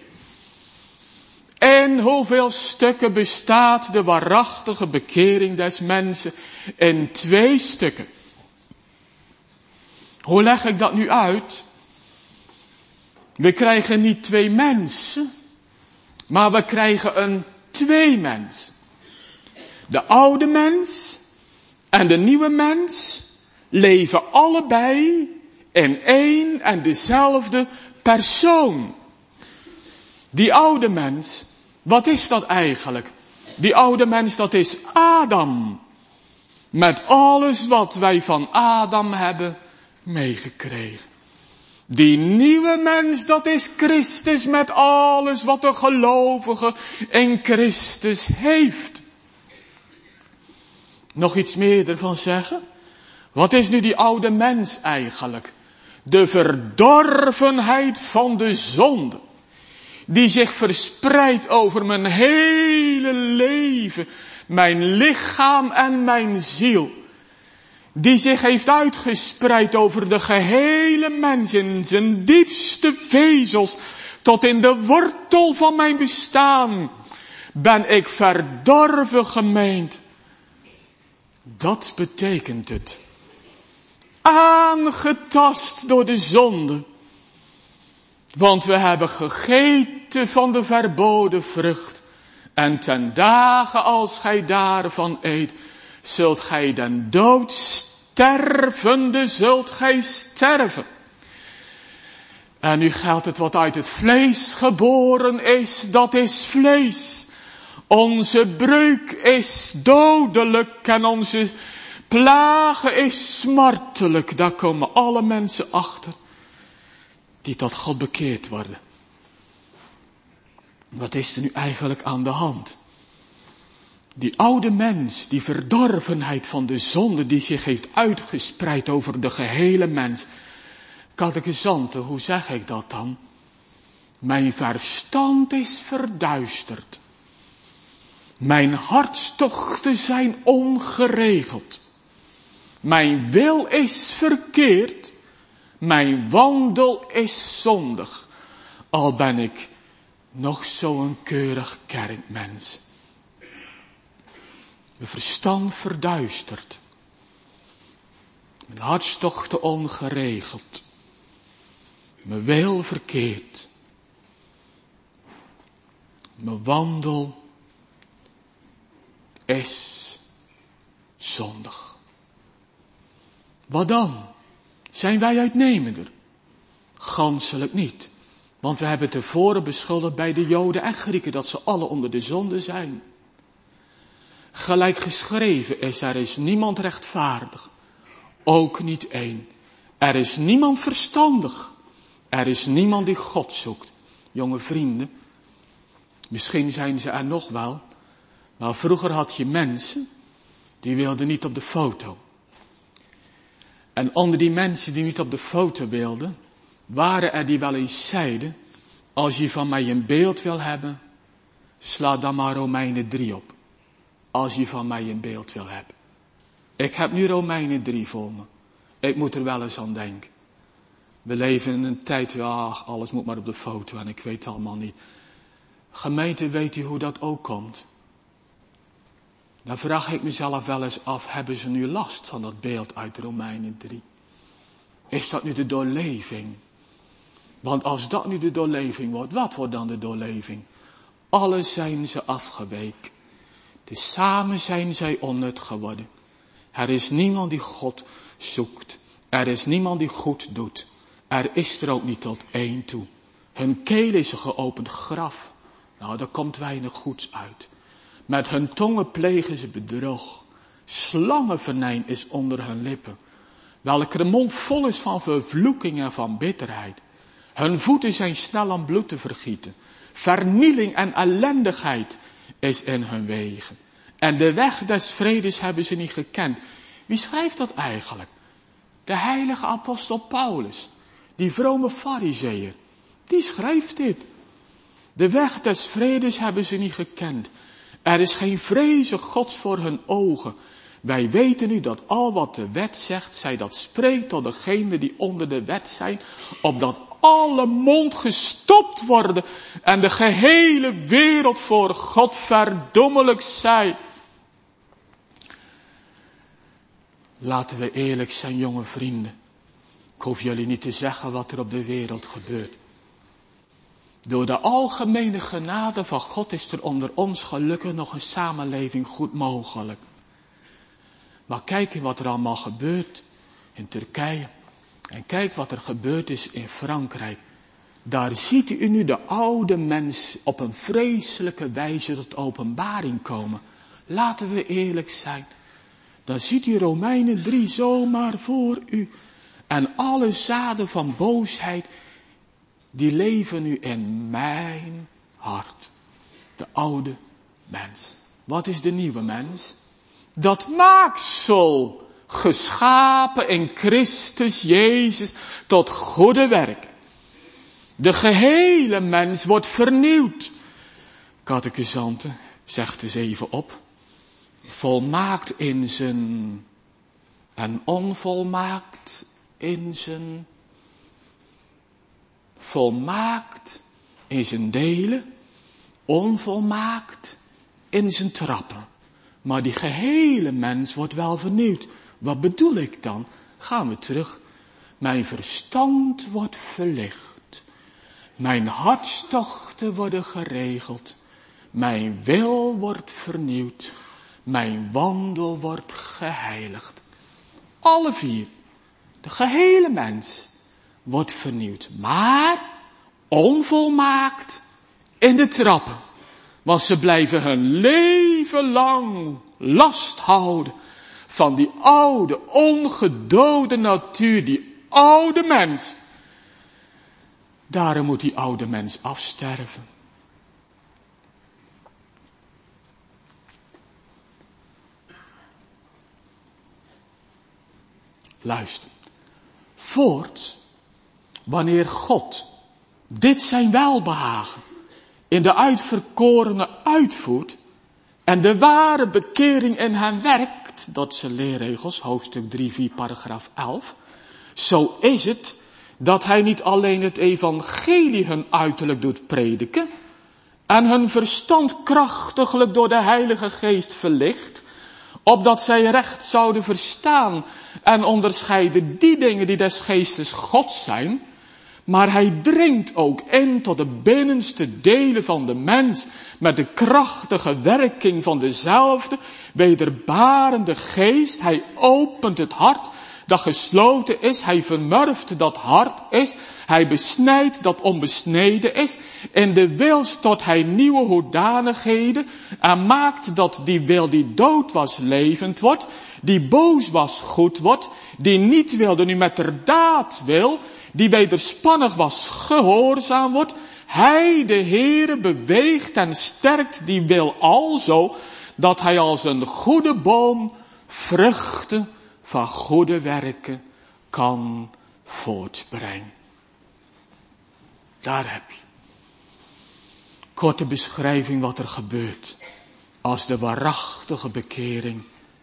En hoeveel stukken bestaat de waarachtige bekering des mensen? In twee stukken. Hoe leg ik dat nu uit? We krijgen niet twee mensen, maar we krijgen een tweemens. De oude mens en de nieuwe mens leven allebei in één en dezelfde persoon. Die oude mens, wat is dat eigenlijk? Die oude mens, dat is Adam. Met alles wat wij van Adam hebben meegekregen. Die nieuwe mens, dat is Christus met alles wat de gelovige in Christus heeft. Nog iets meer ervan zeggen? Wat is nu die oude mens eigenlijk? De verdorvenheid van de zonde. Die zich verspreidt over mijn hele leven. Mijn lichaam en mijn ziel. Die zich heeft uitgespreid over de gehele mens in zijn diepste vezels. Tot in de wortel van mijn bestaan. Ben ik verdorven gemeend. Dat betekent het. Aangetast door de zonde. Want we hebben gegeten van de verboden vrucht. En ten dagen als gij daarvan eet, zult gij den dood stervende, zult gij sterven. En nu geldt het wat uit het vlees geboren is, dat is vlees. Onze breuk is dodelijk en onze plagen is smartelijk. Daar komen alle mensen achter die tot God bekeerd worden. Wat is er nu eigenlijk aan de hand? Die oude mens, die verdorvenheid van de zonde die zich heeft uitgespreid over de gehele mens. Catechisante, hoe zeg ik dat dan? Mijn verstand is verduisterd. Mijn hartstochten zijn ongeregeld. Mijn wil is verkeerd. Mijn wandel is zondig. Al ben ik nog zo'n keurig kerkmens. Mijn verstand verduisterd. Mijn hartstochten ongeregeld. Mijn wil verkeerd. Mijn wandel is zondig. Wat dan? Zijn wij uitnemender? Ganselijk niet. Want we hebben tevoren beschuldigd bij de Joden en Grieken dat ze alle onder de zonde zijn. Gelijk geschreven is, er is niemand rechtvaardig. Ook niet één. Er is niemand verstandig. Er is niemand die God zoekt. Jonge vrienden, misschien zijn ze er nog wel. Maar vroeger had je mensen, die wilden niet op de foto. En onder die mensen die niet op de foto wilden, waren er die wel eens zeiden, als je van mij een beeld wil hebben, sla dan maar Romeinen drie op. Als je van mij een beeld wil hebben. Ik heb nu Romeinen drie voor me. Ik moet er wel eens aan denken. We leven in een tijd, ja, alles moet maar op de foto en ik weet het allemaal niet. Gemeente, weet u hoe dat ook komt? Dan vraag ik mezelf wel eens af, hebben ze nu last van dat beeld uit Romeinen drie? Is dat nu de doorleving? Want als dat nu de doorleving wordt, wat wordt dan de doorleving? Alle zijn ze afgeweken. Tezamen zijn zij onnut geworden. Er is niemand die God zoekt. Er is niemand die goed doet. Er is er ook niet tot één toe. Hun keel is een geopend graf. Nou, daar komt weinig goeds uit. Met hun tongen plegen ze bedrog. Slangenvenijn is onder hun lippen. Welke mond vol is van vervloeking en van bitterheid. Hun voeten zijn snel om bloed te vergieten. Vernieling en ellendigheid is in hun wegen. En de weg des vredes hebben ze niet gekend. Wie schrijft dat eigenlijk? De heilige apostel Paulus. Die vrome farizeeër. Die schrijft dit. De weg des vredes hebben ze niet gekend. Er is geen vreze Gods voor hun ogen. Wij weten nu dat al wat de wet zegt, zij dat spreekt tot degenen die onder de wet zijn, opdat alle mond gestopt worden en de gehele wereld voor God verdommelijk zij. Laten we eerlijk zijn, jonge vrienden. Ik hoef jullie niet te zeggen wat er op de wereld gebeurt. Door de algemene genade van God is er onder ons gelukkig nog een samenleving goed mogelijk. Maar kijk wat er allemaal gebeurt in Turkije. En kijk wat er gebeurd is in Frankrijk. Daar ziet u nu de oude mens op een vreselijke wijze tot openbaring komen. Laten we eerlijk zijn. Dan ziet u Romeinen drie zomaar voor u. En alle zaden van boosheid, die leven nu in mijn hart. De oude mens. Wat is de nieuwe mens? Dat maaksel, geschapen in Christus Jezus tot goede werken. De gehele mens wordt vernieuwd. Catechisante, zegt eens even op. Volmaakt in zijn en onvolmaakt in zijn. Volmaakt in zijn delen, onvolmaakt in zijn trappen. Maar die gehele mens wordt wel vernieuwd. Wat bedoel ik dan? Gaan we terug. Mijn verstand wordt verlicht. Mijn hartstochten worden geregeld. Mijn wil wordt vernieuwd. Mijn wandel wordt geheiligd. Alle vier. De gehele mens wordt vernieuwd. Maar onvolmaakt in de trappen. Want ze blijven hun leven lang last houden van die oude, ongedode natuur, die oude mens. Daarom moet die oude mens afsterven. Luister. Voorts, wanneer God dit zijn welbehagen in de uitverkorene uitvoert en de ware bekering in hen werkt, dat zijn leerregels, hoofdstuk drie, vier, paragraaf elf, zo is het dat hij niet alleen het evangelie hun uiterlijk doet prediken en hun verstand krachtiglijk door de Heilige Geest verlicht, opdat zij recht zouden verstaan en onderscheiden die dingen die des geestes Gods zijn, maar hij dringt ook in tot de binnenste delen van de mens met de krachtige werking van dezelfde wederbarende geest. Hij opent het hart dat gesloten is. Hij vermurft dat hart is. Hij besnijdt dat onbesneden is. In de wil stort hij nieuwe hoedanigheden en maakt dat die wil die dood was levend wordt, die boos was goed wordt, die niet wilde nu met de daad wil, die wederspannig was gehoorzaam wordt. Hij, de Heere, beweegt en sterkt die wil alzo, dat hij als een goede boom vruchten van goede werken kan voortbrengen. Daar heb je. Korte beschrijving wat er gebeurt als de waarachtige bekering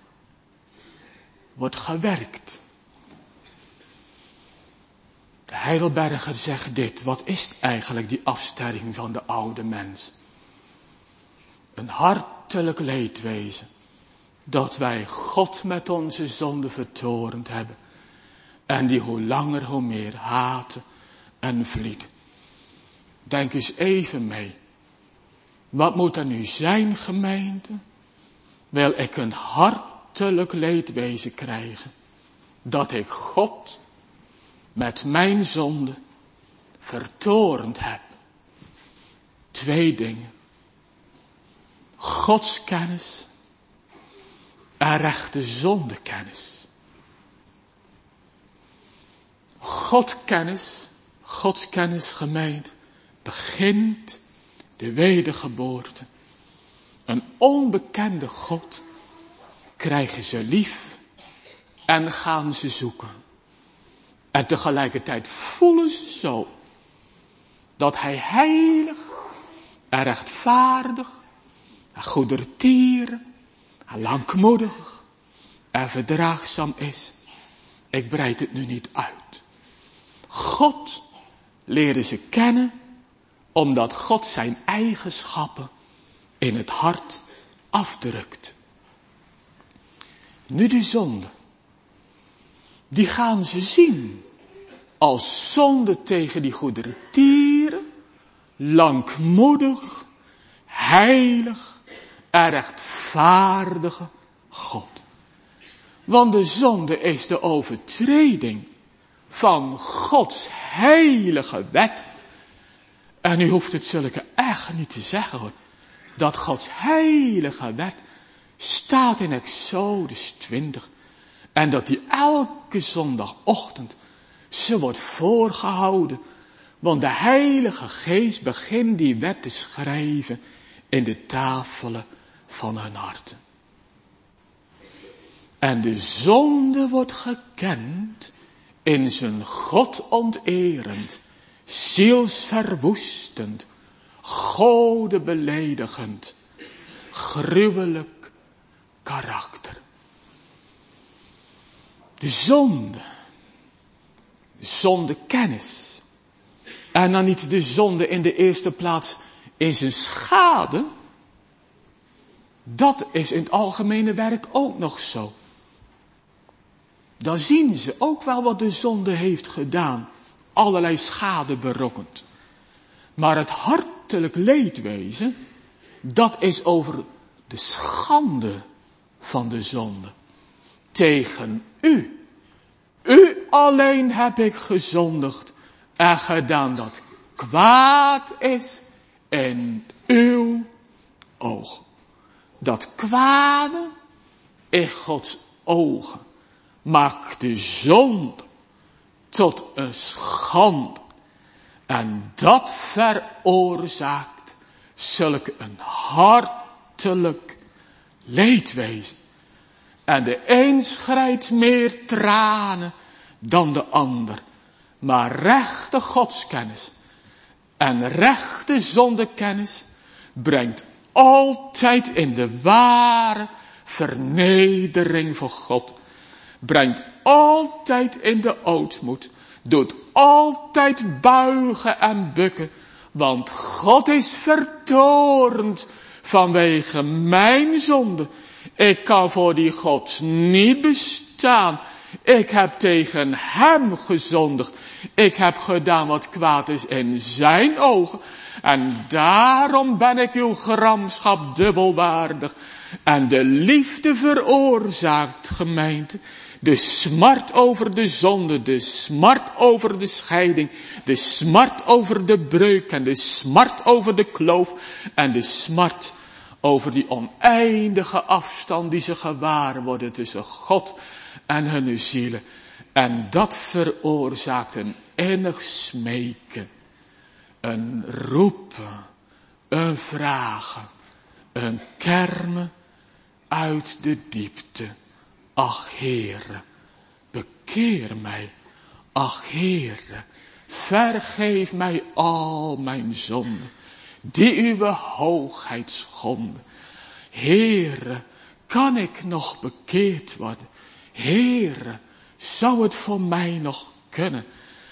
wordt gewerkt. De Heidelberger zegt dit. Wat is eigenlijk die afsterving van de oude mens? Een hartelijk leedwezen. Dat wij God met onze zonde vertorend hebben. En die hoe langer hoe meer haten en vlieden. Denk eens even mee. Wat moet er nu zijn, gemeente? Wil ik een hartelijk leedwezen krijgen. Dat ik God met mijn zonde vertorend heb. Twee dingen. Gods kennis en rechte zondekennis. Godkennis, Gods kennis gemeend, begint de wedergeboorte. Een onbekende God krijgen ze lief en gaan ze zoeken. En tegelijkertijd voelen ze zo dat hij heilig en rechtvaardig en goedertieren en langmoedig en verdraagzaam is. Ik breid het nu niet uit. God leren ze kennen omdat God zijn eigenschappen in het hart afdrukt. Nu de zonde. Die gaan ze zien als zonde tegen die goedertieren, langmoedig, heilig en rechtvaardige God. Want de zonde is de overtreding van Gods heilige wet. En u hoeft het zulke echt niet te zeggen hoor. Dat Gods heilige wet staat in Exodus twintig. En dat die elke zondagochtend ze wordt voorgehouden. Want de Heilige Geest begint die wet te schrijven in de tafelen van hun harten. En de zonde wordt gekend in zijn God onterend, zielsverwoestend, goden beledigend, gruwelijk karakter. De zonde, de zondekennis. En dan niet de zonde in de eerste plaats in zijn schade. Dat is in het algemene werk ook nog zo. Dan zien ze ook wel wat de zonde heeft gedaan. Allerlei schade berokkend. Maar het hartelijk leedwezen, dat is over de schande van de zonde. Tegen u. U alleen heb ik gezondigd en gedaan dat kwaad is in uw ogen. Dat kwade is Gods ogen maakt de zonde tot een schande. En dat veroorzaakt zulk een hartelijk leedwezen. En de een schrijdt meer tranen dan de ander. Maar rechte godskennis en rechte zondekennis brengt altijd in de ware vernedering voor God. Brengt altijd in de ootmoed. Doet altijd buigen en bukken. Want God is vertoornd vanwege mijn zonde. Ik kan voor die God niet bestaan. Ik heb tegen hem gezondigd. Ik heb gedaan wat kwaad is in zijn ogen. En daarom ben ik uw gramschap dubbelwaardig. En de liefde veroorzaakt, gemeente, de smart over de zonde, de smart over de scheiding, de smart over de breuk en de smart over de kloof en de smart over die oneindige afstand die ze gewaar worden tussen God en hun zielen. En dat veroorzaakt een innig smeken, een roepen, een vragen, een kermen uit de diepte. Ach Heere, bekeer mij. Ach Heere, vergeef mij al mijn zonden, die uw hoogheid schonden. Heere, kan ik nog bekeerd worden? Heere, zou het voor mij nog kunnen?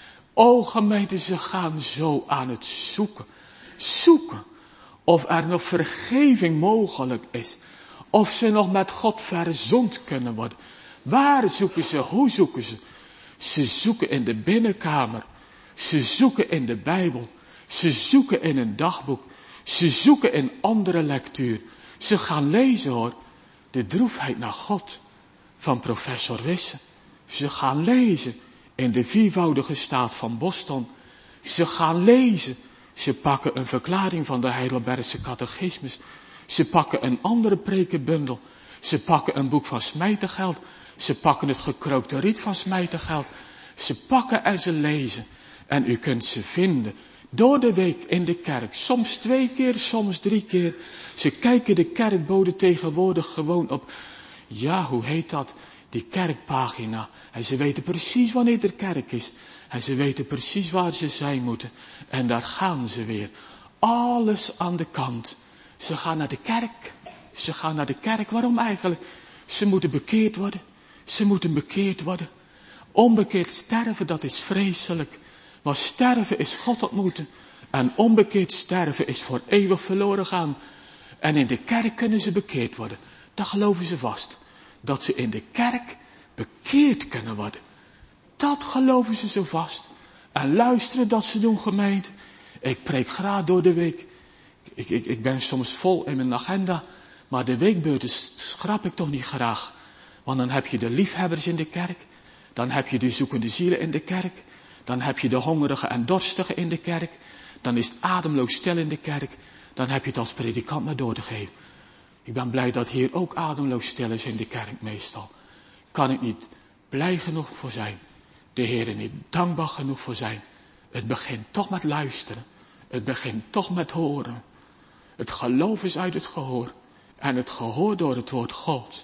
O gemeente, ze gaan zo aan het zoeken. Zoeken of er nog vergeving mogelijk is. Of ze nog met God verzond kunnen worden. Waar zoeken ze? Hoe zoeken ze? Ze zoeken in de binnenkamer. Ze zoeken in de Bijbel. Ze zoeken in een dagboek. Ze zoeken in andere lectuur. Ze gaan lezen hoor. De droefheid naar God. Van professor Wisse. Ze gaan lezen in de viervoudige staat van Boston. Ze gaan lezen. Ze pakken een verklaring van de Heidelbergse catechismus. Ze pakken een andere prekenbundel. Ze pakken een boek van Smijtergeld. Ze pakken het gekrookte riet van Smijtergeld. Ze pakken en ze lezen. En u kunt ze vinden door de week in de kerk. Soms twee keer, soms drie keer. Ze kijken de kerkbode tegenwoordig gewoon op, ja, hoe heet dat? Die kerkpagina. En ze weten precies wanneer er kerk is. En ze weten precies waar ze zijn moeten. En daar gaan ze weer. Alles aan de kant. Ze gaan naar de kerk. Ze gaan naar de kerk. Waarom eigenlijk? Ze moeten bekeerd worden. Ze moeten bekeerd worden. Onbekeerd sterven, dat is vreselijk. Maar sterven is God ontmoeten. En onbekeerd sterven is voor eeuwig verloren gaan. En in de kerk kunnen ze bekeerd worden. Dat geloven ze vast. Dat ze in de kerk bekeerd kunnen worden. Dat geloven ze zo vast. En luisteren dat ze doen, gemeente. Ik preek graag door de week. Ik, ik, ik ben soms vol in mijn agenda. Maar de weekbeurten schrap ik toch niet graag. Want dan heb je de liefhebbers in de kerk. Dan heb je de zoekende zielen in de kerk. Dan heb je de hongerigen en dorstigen in de kerk. Dan is het ademloos stil in de kerk. Dan heb je het als predikant maar door te geven. Ik ben blij dat hier ook ademloos stil is in de kerk meestal. Kan ik niet blij genoeg voor zijn. De Heer er niet dankbaar genoeg voor zijn. Het begint toch met luisteren. Het begint toch met horen. Het geloof is uit het gehoor. En het gehoor door het woord God.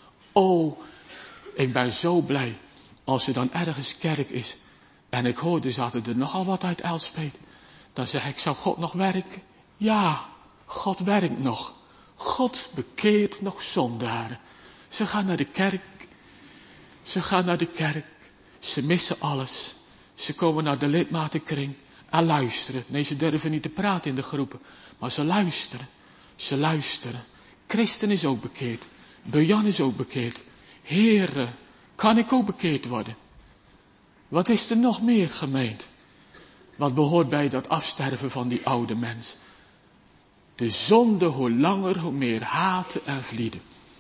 Oh, ik ben zo blij als er dan ergens kerk is. En ik hoorde, zaten er nogal wat uit Elspeet. Dan zeg ik, zou God nog werken? Ja, God werkt nog. God bekeert nog zondaren. Ze gaan naar de kerk. Ze gaan naar de kerk. Ze missen alles. Ze komen naar de lidmatenkring en luisteren. Nee, ze durven niet te praten in de groepen. Maar ze luisteren. Ze luisteren. Christen is ook bekeerd. Bejan is ook bekeerd. Heere, kan ik ook bekeerd worden? Wat is er nog meer, gemeente? Wat behoort bij dat afsterven van die oude mens? De zonde, hoe langer, hoe meer haten en vlieden.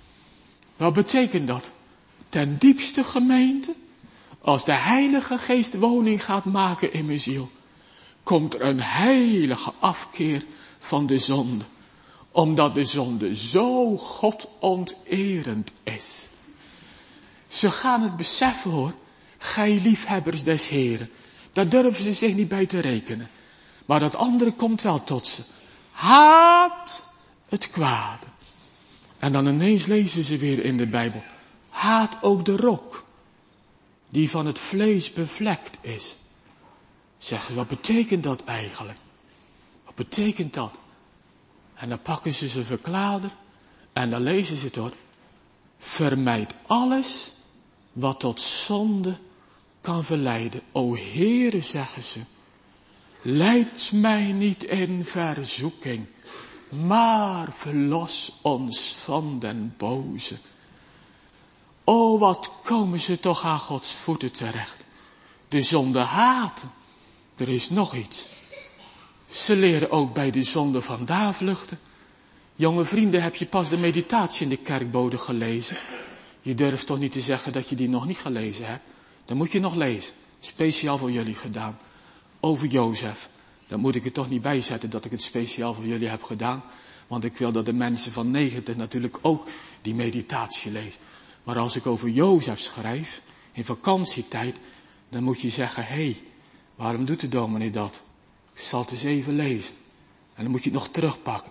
Wat betekent dat? Ten diepste, gemeente, als de Heilige Geest woning gaat maken in mijn ziel, komt er een heilige afkeer van de zonde. Omdat de zonde zo godonterend is. Ze gaan het beseffen hoor, gij liefhebbers des Heren. Daar durven ze zich niet bij te rekenen. Maar dat andere komt wel tot ze. Haat het kwade. En dan ineens lezen ze weer in de Bijbel. Haat ook de rok, die van het vlees bevlekt is. Zeggen ze, wat betekent dat eigenlijk? Wat betekent dat? En dan pakken ze zijn verklader en dan lezen ze het hoor. Vermijd alles wat tot zonde kan verleiden. O Heere, zeggen ze, leid mij niet in verzoeking, maar verlos ons van den boze. O, wat komen ze toch aan Gods voeten terecht. De zonde haten. Er is nog iets. Ze leren ook bij de zonde vandaan vluchten. Jonge vrienden, heb je pas de meditatie in de kerkbode gelezen? Je durft toch niet te zeggen dat je die nog niet gelezen hebt? Dan moet je nog lezen. Speciaal voor jullie gedaan. Over Jozef. Dan moet ik er toch niet bij zetten dat ik het speciaal voor jullie heb gedaan. Want ik wil dat de mensen van negentig natuurlijk ook die meditatie lezen. Maar als ik over Jozef schrijf, in vakantietijd, dan moet je zeggen, hé, hey, waarom doet de dominee dat? Ik zal het eens even lezen. En dan moet je het nog terugpakken.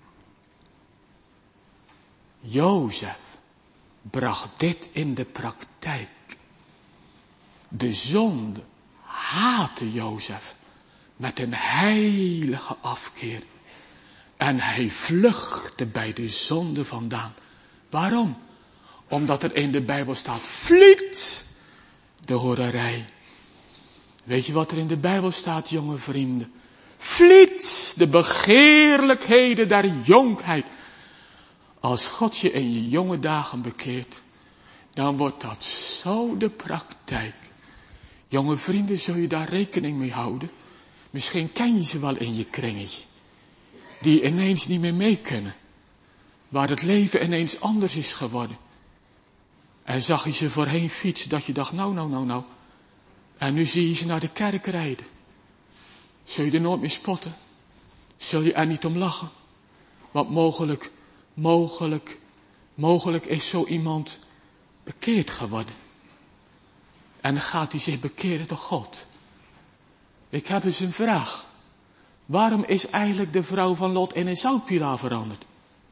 Jozef bracht dit in de praktijk. De zonde haatte Jozef met een heilige afkeer. En hij vluchtte bij de zonde vandaan. Waarom? Omdat er in de Bijbel staat, vliet de horerij. Weet je wat er in de Bijbel staat, jonge vrienden? Vliet de begeerlijkheden der jonkheid. Als God je in je jonge dagen bekeert, dan wordt dat zo de praktijk. Jonge vrienden, zul je daar rekening mee houden? Misschien ken je ze wel in je kringetje. Die ineens niet meer mee kunnen. Waar het leven ineens anders is geworden. En zag je ze voorheen fietsen, dat je dacht, nou, nou, nou, nou. En nu zie je ze naar de kerk rijden. Zul je er nooit meer spotten? Zul je er niet om lachen? Want mogelijk, mogelijk, mogelijk is zo iemand bekeerd geworden. En dan gaat hij zich bekeren door God. Ik heb eens een vraag. Waarom is eigenlijk de vrouw van Lot in een zoutpilaar veranderd?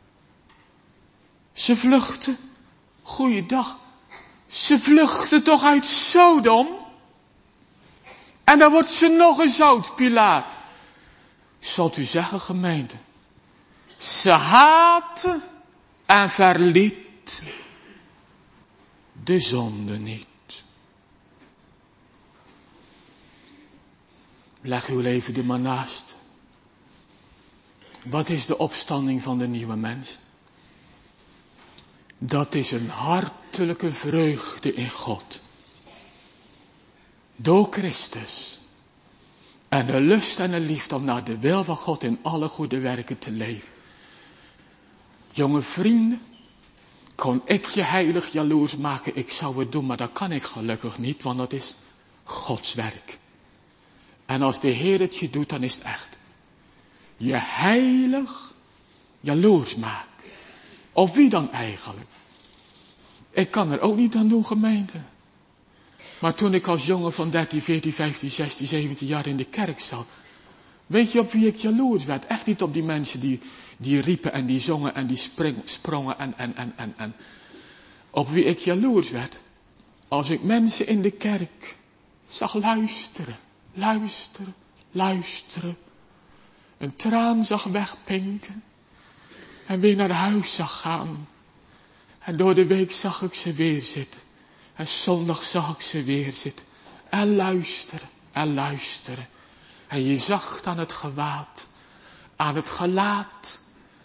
Ze vluchtte. Goeiedag. Ze vluchtte toch uit Sodom? En dan wordt ze nog een zoutpilaar. Ik zal het u zeggen, gemeente. Ze haatte en verliet de zonde niet. Leg uw leven er maar naast. Wat is de opstanding van de nieuwe mens? Dat is een hartelijke vreugde in God. Door Christus. En de lust en de liefde om naar de wil van God in alle goede werken te leven. Jonge vrienden, kon ik je heilig jaloers maken, ik zou het doen, maar dat kan ik gelukkig niet, want dat is Gods werk. En als de Heer het je doet, dan is het echt. Je heilig jaloers maken. Of wie dan eigenlijk? Ik kan er ook niet aan doen, gemeente. Maar toen ik als jongen van dertien, veertien, vijftien, zestien, zeventien jaar in de kerk zat. Weet je op wie ik jaloers werd? Echt niet op die mensen die, die riepen en die zongen en die spring, sprongen en, en, en, en, en. Op wie ik jaloers werd? Als ik mensen in de kerk zag luisteren, luisteren, luisteren. Een traan zag wegpinken. En weer naar huis zag gaan. En door de week zag ik ze weer zitten. En zondag zag ik ze weer zitten. En luisteren, en luisteren. En je zag aan het gewaad, aan het gelaat,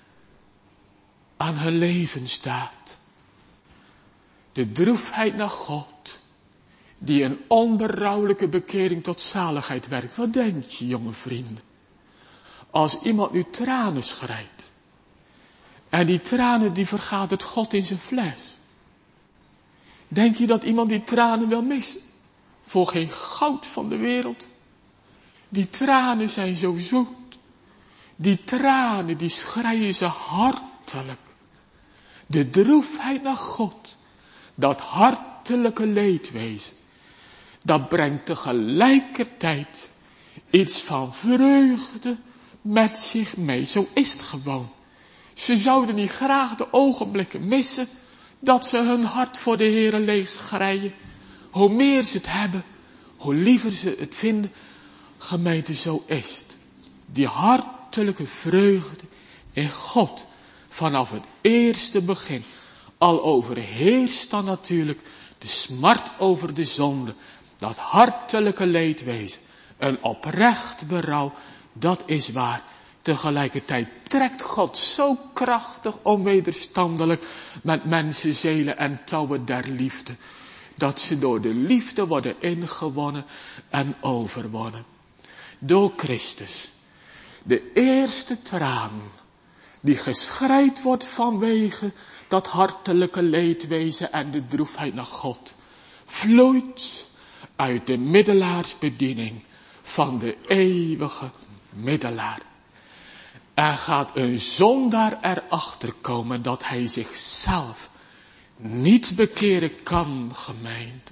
aan hun levensdaad. De droefheid naar God, die een onberouwelijke bekering tot zaligheid werkt. Wat denk je, jonge vrienden? Als iemand nu tranen schrijt. En die tranen die vergaat het God in zijn fles. Denk je dat iemand die tranen wil missen? Voor geen goud van de wereld. Die tranen zijn zo zoet. Die tranen die schreien ze hartelijk. De droefheid naar God. Dat hart hartelijke leedwezen, dat brengt tegelijkertijd iets van vreugde met zich mee. Zo is het gewoon. Ze zouden niet graag de ogenblikken missen dat ze hun hart voor de Heere leeg schreien. Hoe meer ze het hebben, hoe liever ze het vinden. Gemeente, zo is het. Die hartelijke vreugde in God vanaf het eerste begin. Al overheerst dan natuurlijk de smart over de zonde. Dat hartelijke leedwezen. Een oprecht berouw, dat is waar. Tegelijkertijd trekt God zo krachtig onwederstandelijk met mensenzielen en touwen der liefde. Dat ze door de liefde worden ingewonnen en overwonnen. Door Christus. De eerste traan die geschreid wordt vanwege dat hartelijke leedwezen en de droefheid naar God. Vloeit uit de middelaarsbediening van de eeuwige middelaar. Er gaat een zondaar erachter komen dat hij zichzelf niet bekeren kan, gemeente.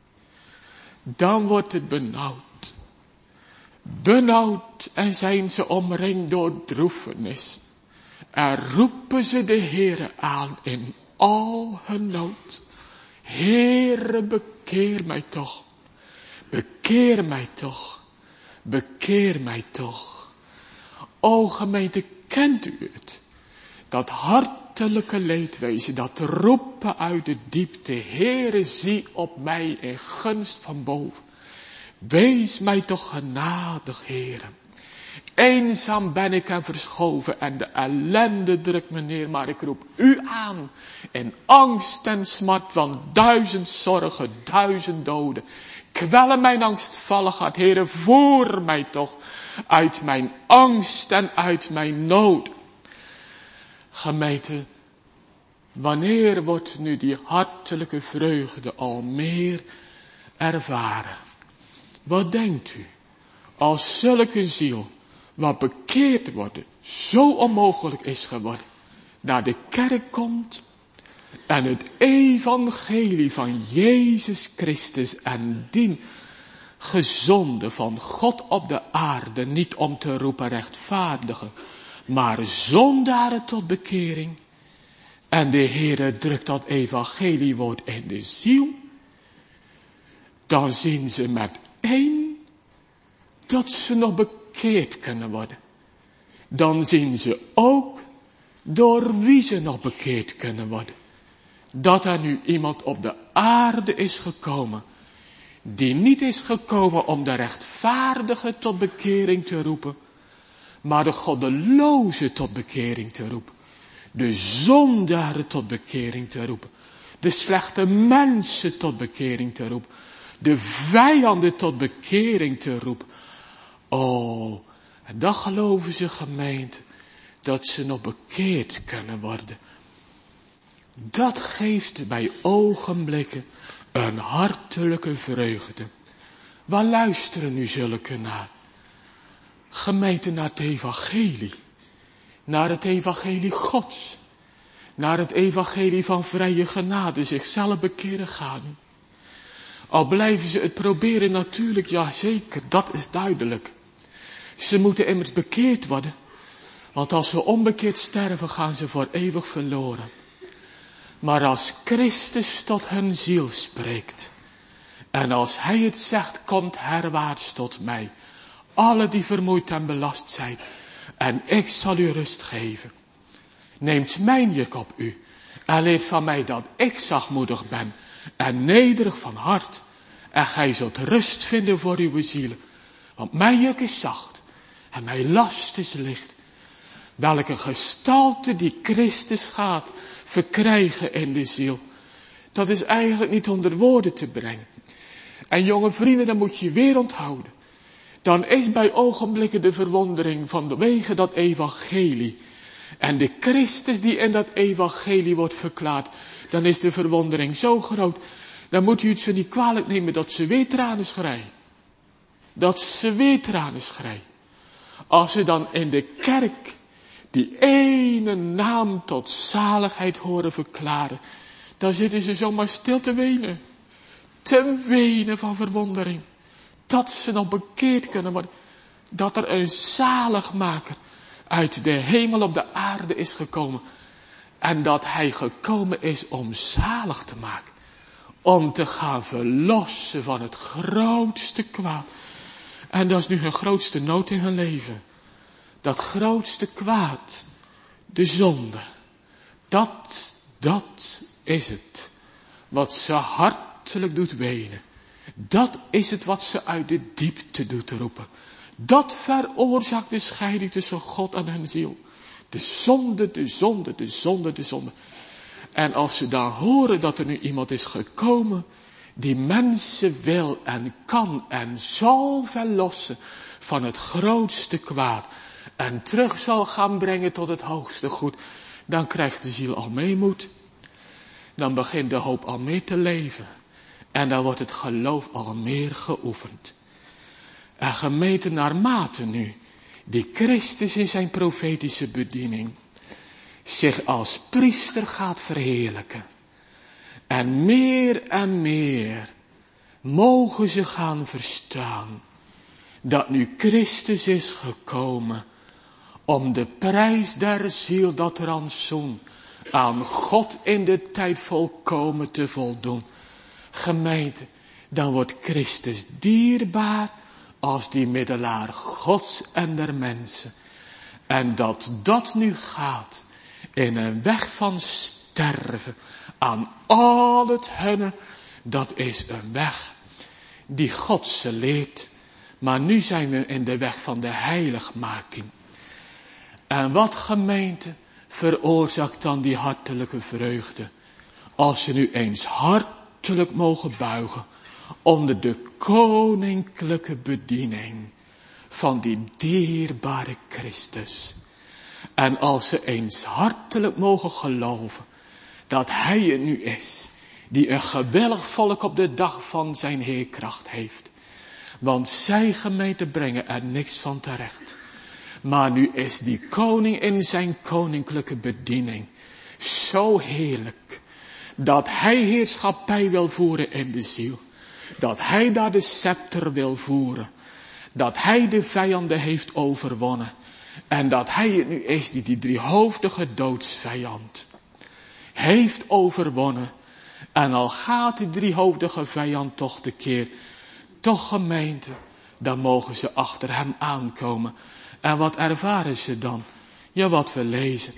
Dan wordt het benauwd. Benauwd en zijn ze omringd door droefenis. En roepen ze de Heere aan in al hun nood. Heere, bekeer mij toch. Bekeer mij toch. Bekeer mij toch. O gemeente, kent u het? Dat hartelijke leedwezen, dat roepen uit de diepte. Heere, zie op mij in gunst van boven. Wees mij toch genadig, Heere. Eenzaam ben ik en verschoven en de ellende drukt me neer, maar ik roep u aan. In angst en smart van duizend zorgen, duizend doden. Kwellen mijn angstvalligheid, Heere, voer mij toch uit mijn angst en uit mijn nood. Gemeente, wanneer wordt nu die hartelijke vreugde al meer ervaren? Wat denkt u? Als zulke ziel, wat bekeerd worden, zo onmogelijk is geworden, naar de kerk komt en het evangelie van Jezus Christus en dien gezonde van God op de aarde, niet om te roepen rechtvaardigen, maar zondaren tot bekering. En de Heere drukt dat evangeliewoord in de ziel. Dan zien ze met één dat ze nog bekeerd kunnen worden. Dan zien ze ook door wie ze nog bekeerd kunnen worden. Dat er nu iemand op de aarde is gekomen, die niet is gekomen om de rechtvaardige tot bekering te roepen, maar de goddeloze tot bekering te roepen. De zondaren tot bekering te roepen. De slechte mensen tot bekering te roepen. De vijanden tot bekering te roepen. Oh, en dan geloven ze, gemeente, dat ze nog bekeerd kunnen worden. Dat geeft bij ogenblikken een hartelijke vreugde. Waar luisteren nu zulke naar? Gemeente, naar het evangelie. Naar het evangelie Gods. Naar het evangelie van vrije genade, zichzelf bekeren gaan. Al blijven ze het proberen natuurlijk, ja zeker, dat is duidelijk. Ze moeten immers bekeerd worden. Want als ze onbekeerd sterven, gaan ze voor eeuwig verloren. Maar als Christus tot hun ziel spreekt. En als hij het zegt, komt herwaarts tot mij. Alle die vermoeid en belast zijn. En ik zal u rust geven. Neemt mijn juk op u. En leert van mij dat ik zachtmoedig ben. En nederig van hart. En gij zult rust vinden voor uw zielen. Want mijn juk is zacht. En mijn last is licht. Welke gestalte die Christus gaat verkrijgen in de ziel. Dat is eigenlijk niet onder woorden te brengen. En jonge vrienden, dat moet je weer onthouden. Dan is bij ogenblikken de verwondering van de wegen dat evangelie. En de Christus die in dat evangelie wordt verklaard. Dan is de verwondering zo groot. Dan moet u het ze niet kwalijk nemen dat ze weer tranen schreien. Dat ze weer tranen schreien. Als ze dan in de kerk die ene naam tot zaligheid horen verklaren. Dan zitten ze zomaar stil te wenen. te wenen van verwondering. Dat ze nog bekeerd kunnen worden. Dat er een zaligmaker uit de hemel op de aarde is gekomen. En dat hij gekomen is om zalig te maken. Om te gaan verlossen van het grootste kwaad. En dat is nu hun grootste nood in hun leven. Dat grootste kwaad. De zonde. Dat, dat is het. Wat ze hartelijk doet wenen. Dat is het wat ze uit de diepte doet roepen. Dat veroorzaakt de scheiding tussen God en hun ziel. De zonde, de zonde, de zonde, de zonde. En als ze dan horen dat er nu iemand is gekomen die mensen wil en kan en zal verlossen van het grootste kwaad en terug zal gaan brengen tot het hoogste goed, dan krijgt de ziel al meemoed. Dan begint de hoop al meer te leven. En dan wordt het geloof al meer geoefend. En gemeente naarmate nu die Christus in zijn profetische bediening zich als priester gaat verheerlijken. En meer en meer mogen ze gaan verstaan dat nu Christus is gekomen om de prijs der ziel, dat rantsoen, aan God in de tijd volkomen te voldoen. Gemeente, dan wordt Christus dierbaar als die middelaar Gods en der mensen. En dat dat nu gaat in een weg van sterven aan al het hunne, dat is een weg die God ze leert. Maar nu zijn we in de weg van de heiligmaking. En wat, gemeente, veroorzaakt dan die hartelijke vreugde? Als ze nu eens hartelijk mogen buigen onder de koninklijke bediening van die dierbare Christus. En als ze eens hartelijk mogen geloven dat hij het nu is die een gewillig volk op de dag van zijn heerkracht heeft. Want zij, gemeente, brengen er niks van terecht. Maar nu is die koning in zijn koninklijke bediening zo heerlijk dat hij heerschappij wil voeren in de ziel. Dat hij daar de scepter wil voeren. Dat hij de vijanden heeft overwonnen. En dat hij het nu is die die driehoofdige doodsvijand heeft overwonnen. En al gaat die driehoofdige vijand toch tekeer, toch, gemeente, dan mogen ze achter hem aankomen. En wat ervaren ze dan? Ja, wat we lezen.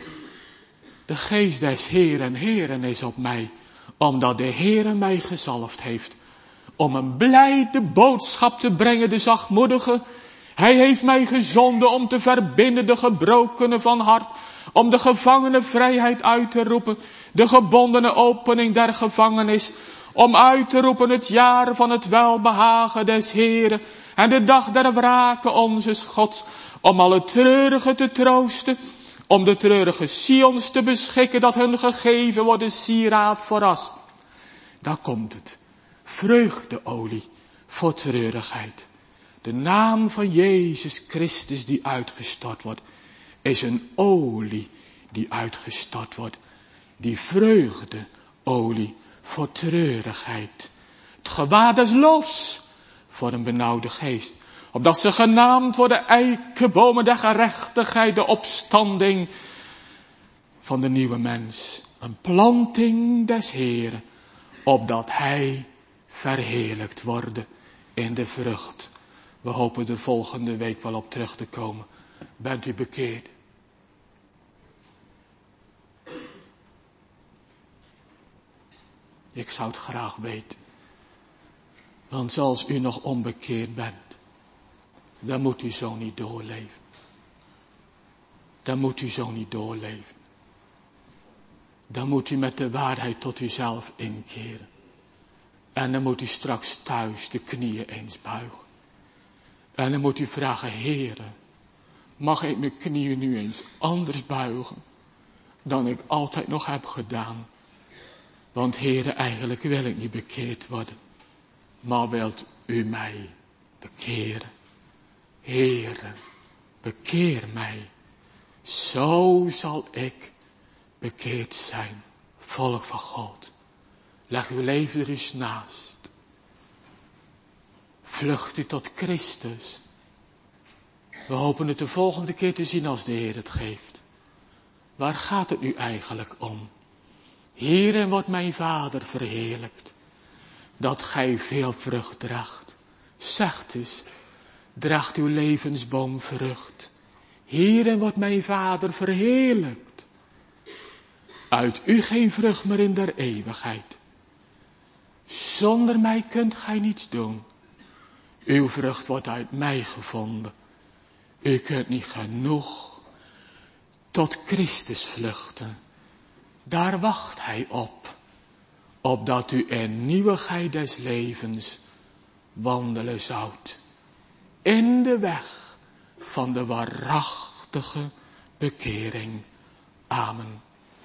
De geest des Heeren, Heeren is op mij, omdat de Heere mij gezalfd heeft om een blijde boodschap te brengen, de zachtmoedige. Hij heeft mij gezonden om te verbinden de gebrokenen van hart, om de gevangenen vrijheid uit te roepen, de gebondene opening der gevangenis, om uit te roepen het jaar van het welbehagen des Heeren en de dag der wrake onzes Gods, om alle treurigen te troosten, om de treurige Sions te beschikken, dat hun gegeven wordt een sieraad voorras. Daar komt het. Vreugdeolie voor treurigheid. De naam van Jezus Christus die uitgestort wordt, is een olie die uitgestort wordt. Die vreugdeolie voor treurigheid. Het gewaad des lofs voor een benauwde geest. Opdat ze genaamd worden eikenbomen der gerechtigheid, de opstanding van de nieuwe mens. Een planting des Heeren, opdat hij verheerlijkt worden in de vrucht. We hopen er volgende week wel op terug te komen. Bent u bekeerd? Ik zou het graag weten. Want als u nog onbekeerd bent, dan moet u zo niet doorleven. Dan moet u zo niet doorleven. Dan moet u met de waarheid tot uzelf inkeren. En dan moet u straks thuis de knieën eens buigen. En dan moet u vragen, Heere, mag ik mijn knieën nu eens anders buigen dan ik altijd nog heb gedaan? Want Heere, eigenlijk wil ik niet bekeerd worden. Maar wilt u mij bekeren? Heere, bekeer mij. Zo zal ik bekeerd zijn. Volk van God. Leg uw leven er eens naast. Vlucht u tot Christus. We hopen het de volgende keer te zien als de Heer het geeft. Waar gaat het nu eigenlijk om? Hierin wordt mijn Vader verheerlijkt, dat gij veel vrucht draagt. Zegt eens, draagt uw levensboom vrucht. Hierin wordt mijn Vader verheerlijkt. Uit u geen vrucht meer in der eeuwigheid. Zonder mij kunt gij niets doen. Uw vrucht wordt uit mij gevonden. U kunt niet genoeg tot Christus vluchten. Daar wacht hij op, opdat u in nieuwigheid des levens wandelen zoudt. In de weg van de waarachtige bekering. Amen.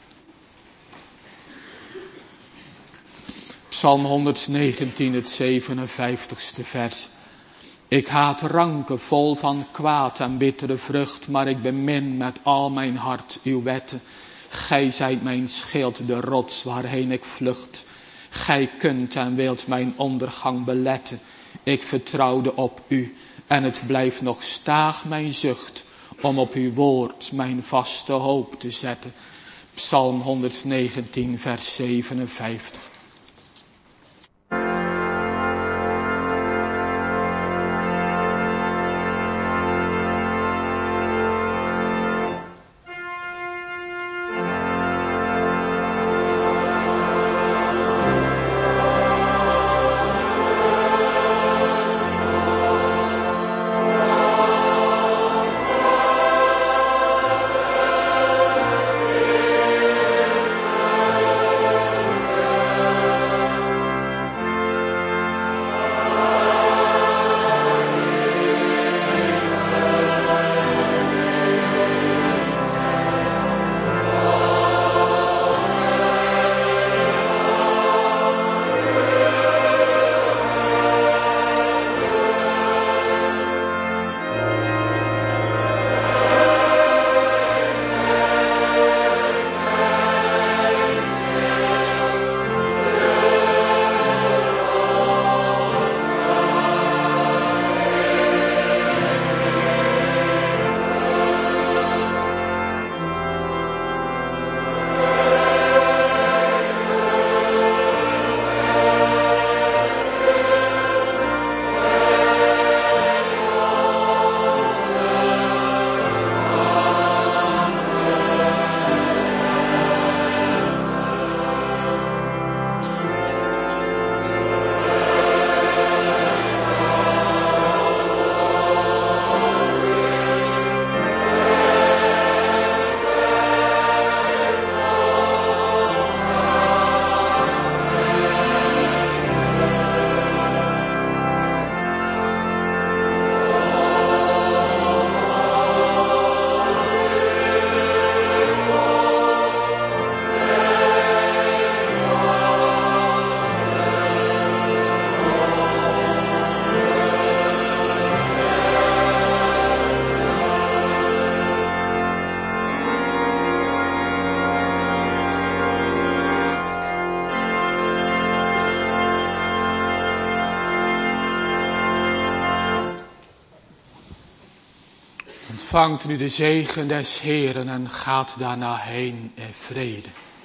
Psalm honderdzegentien, het zevenenvijftigste vers. Ik haat ranken vol van kwaad en bittere vrucht, maar ik bemin met al mijn hart uw wetten. Gij zijt mijn schild, de rots waarheen ik vlucht. Gij kunt en wilt mijn ondergang beletten. Ik vertrouwde op u en het blijft nog staag mijn zucht om op uw woord mijn vaste hoop te zetten. Psalm honderdzegentien, vers zevenenvijftig. Ontvangt nu de zegen des Heeren en gaat daarna heen in vrede.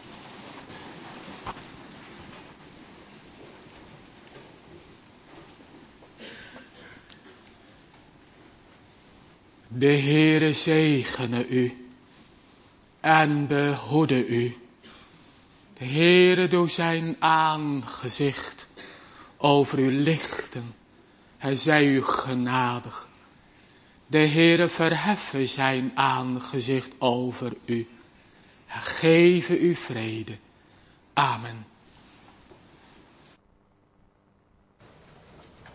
De Heere zegene u en behoede u. De Heere doe zijn aangezicht over u lichten. Hij zij u genadig. De Heere verheffen zijn aangezicht over u. En geven u vrede. Amen.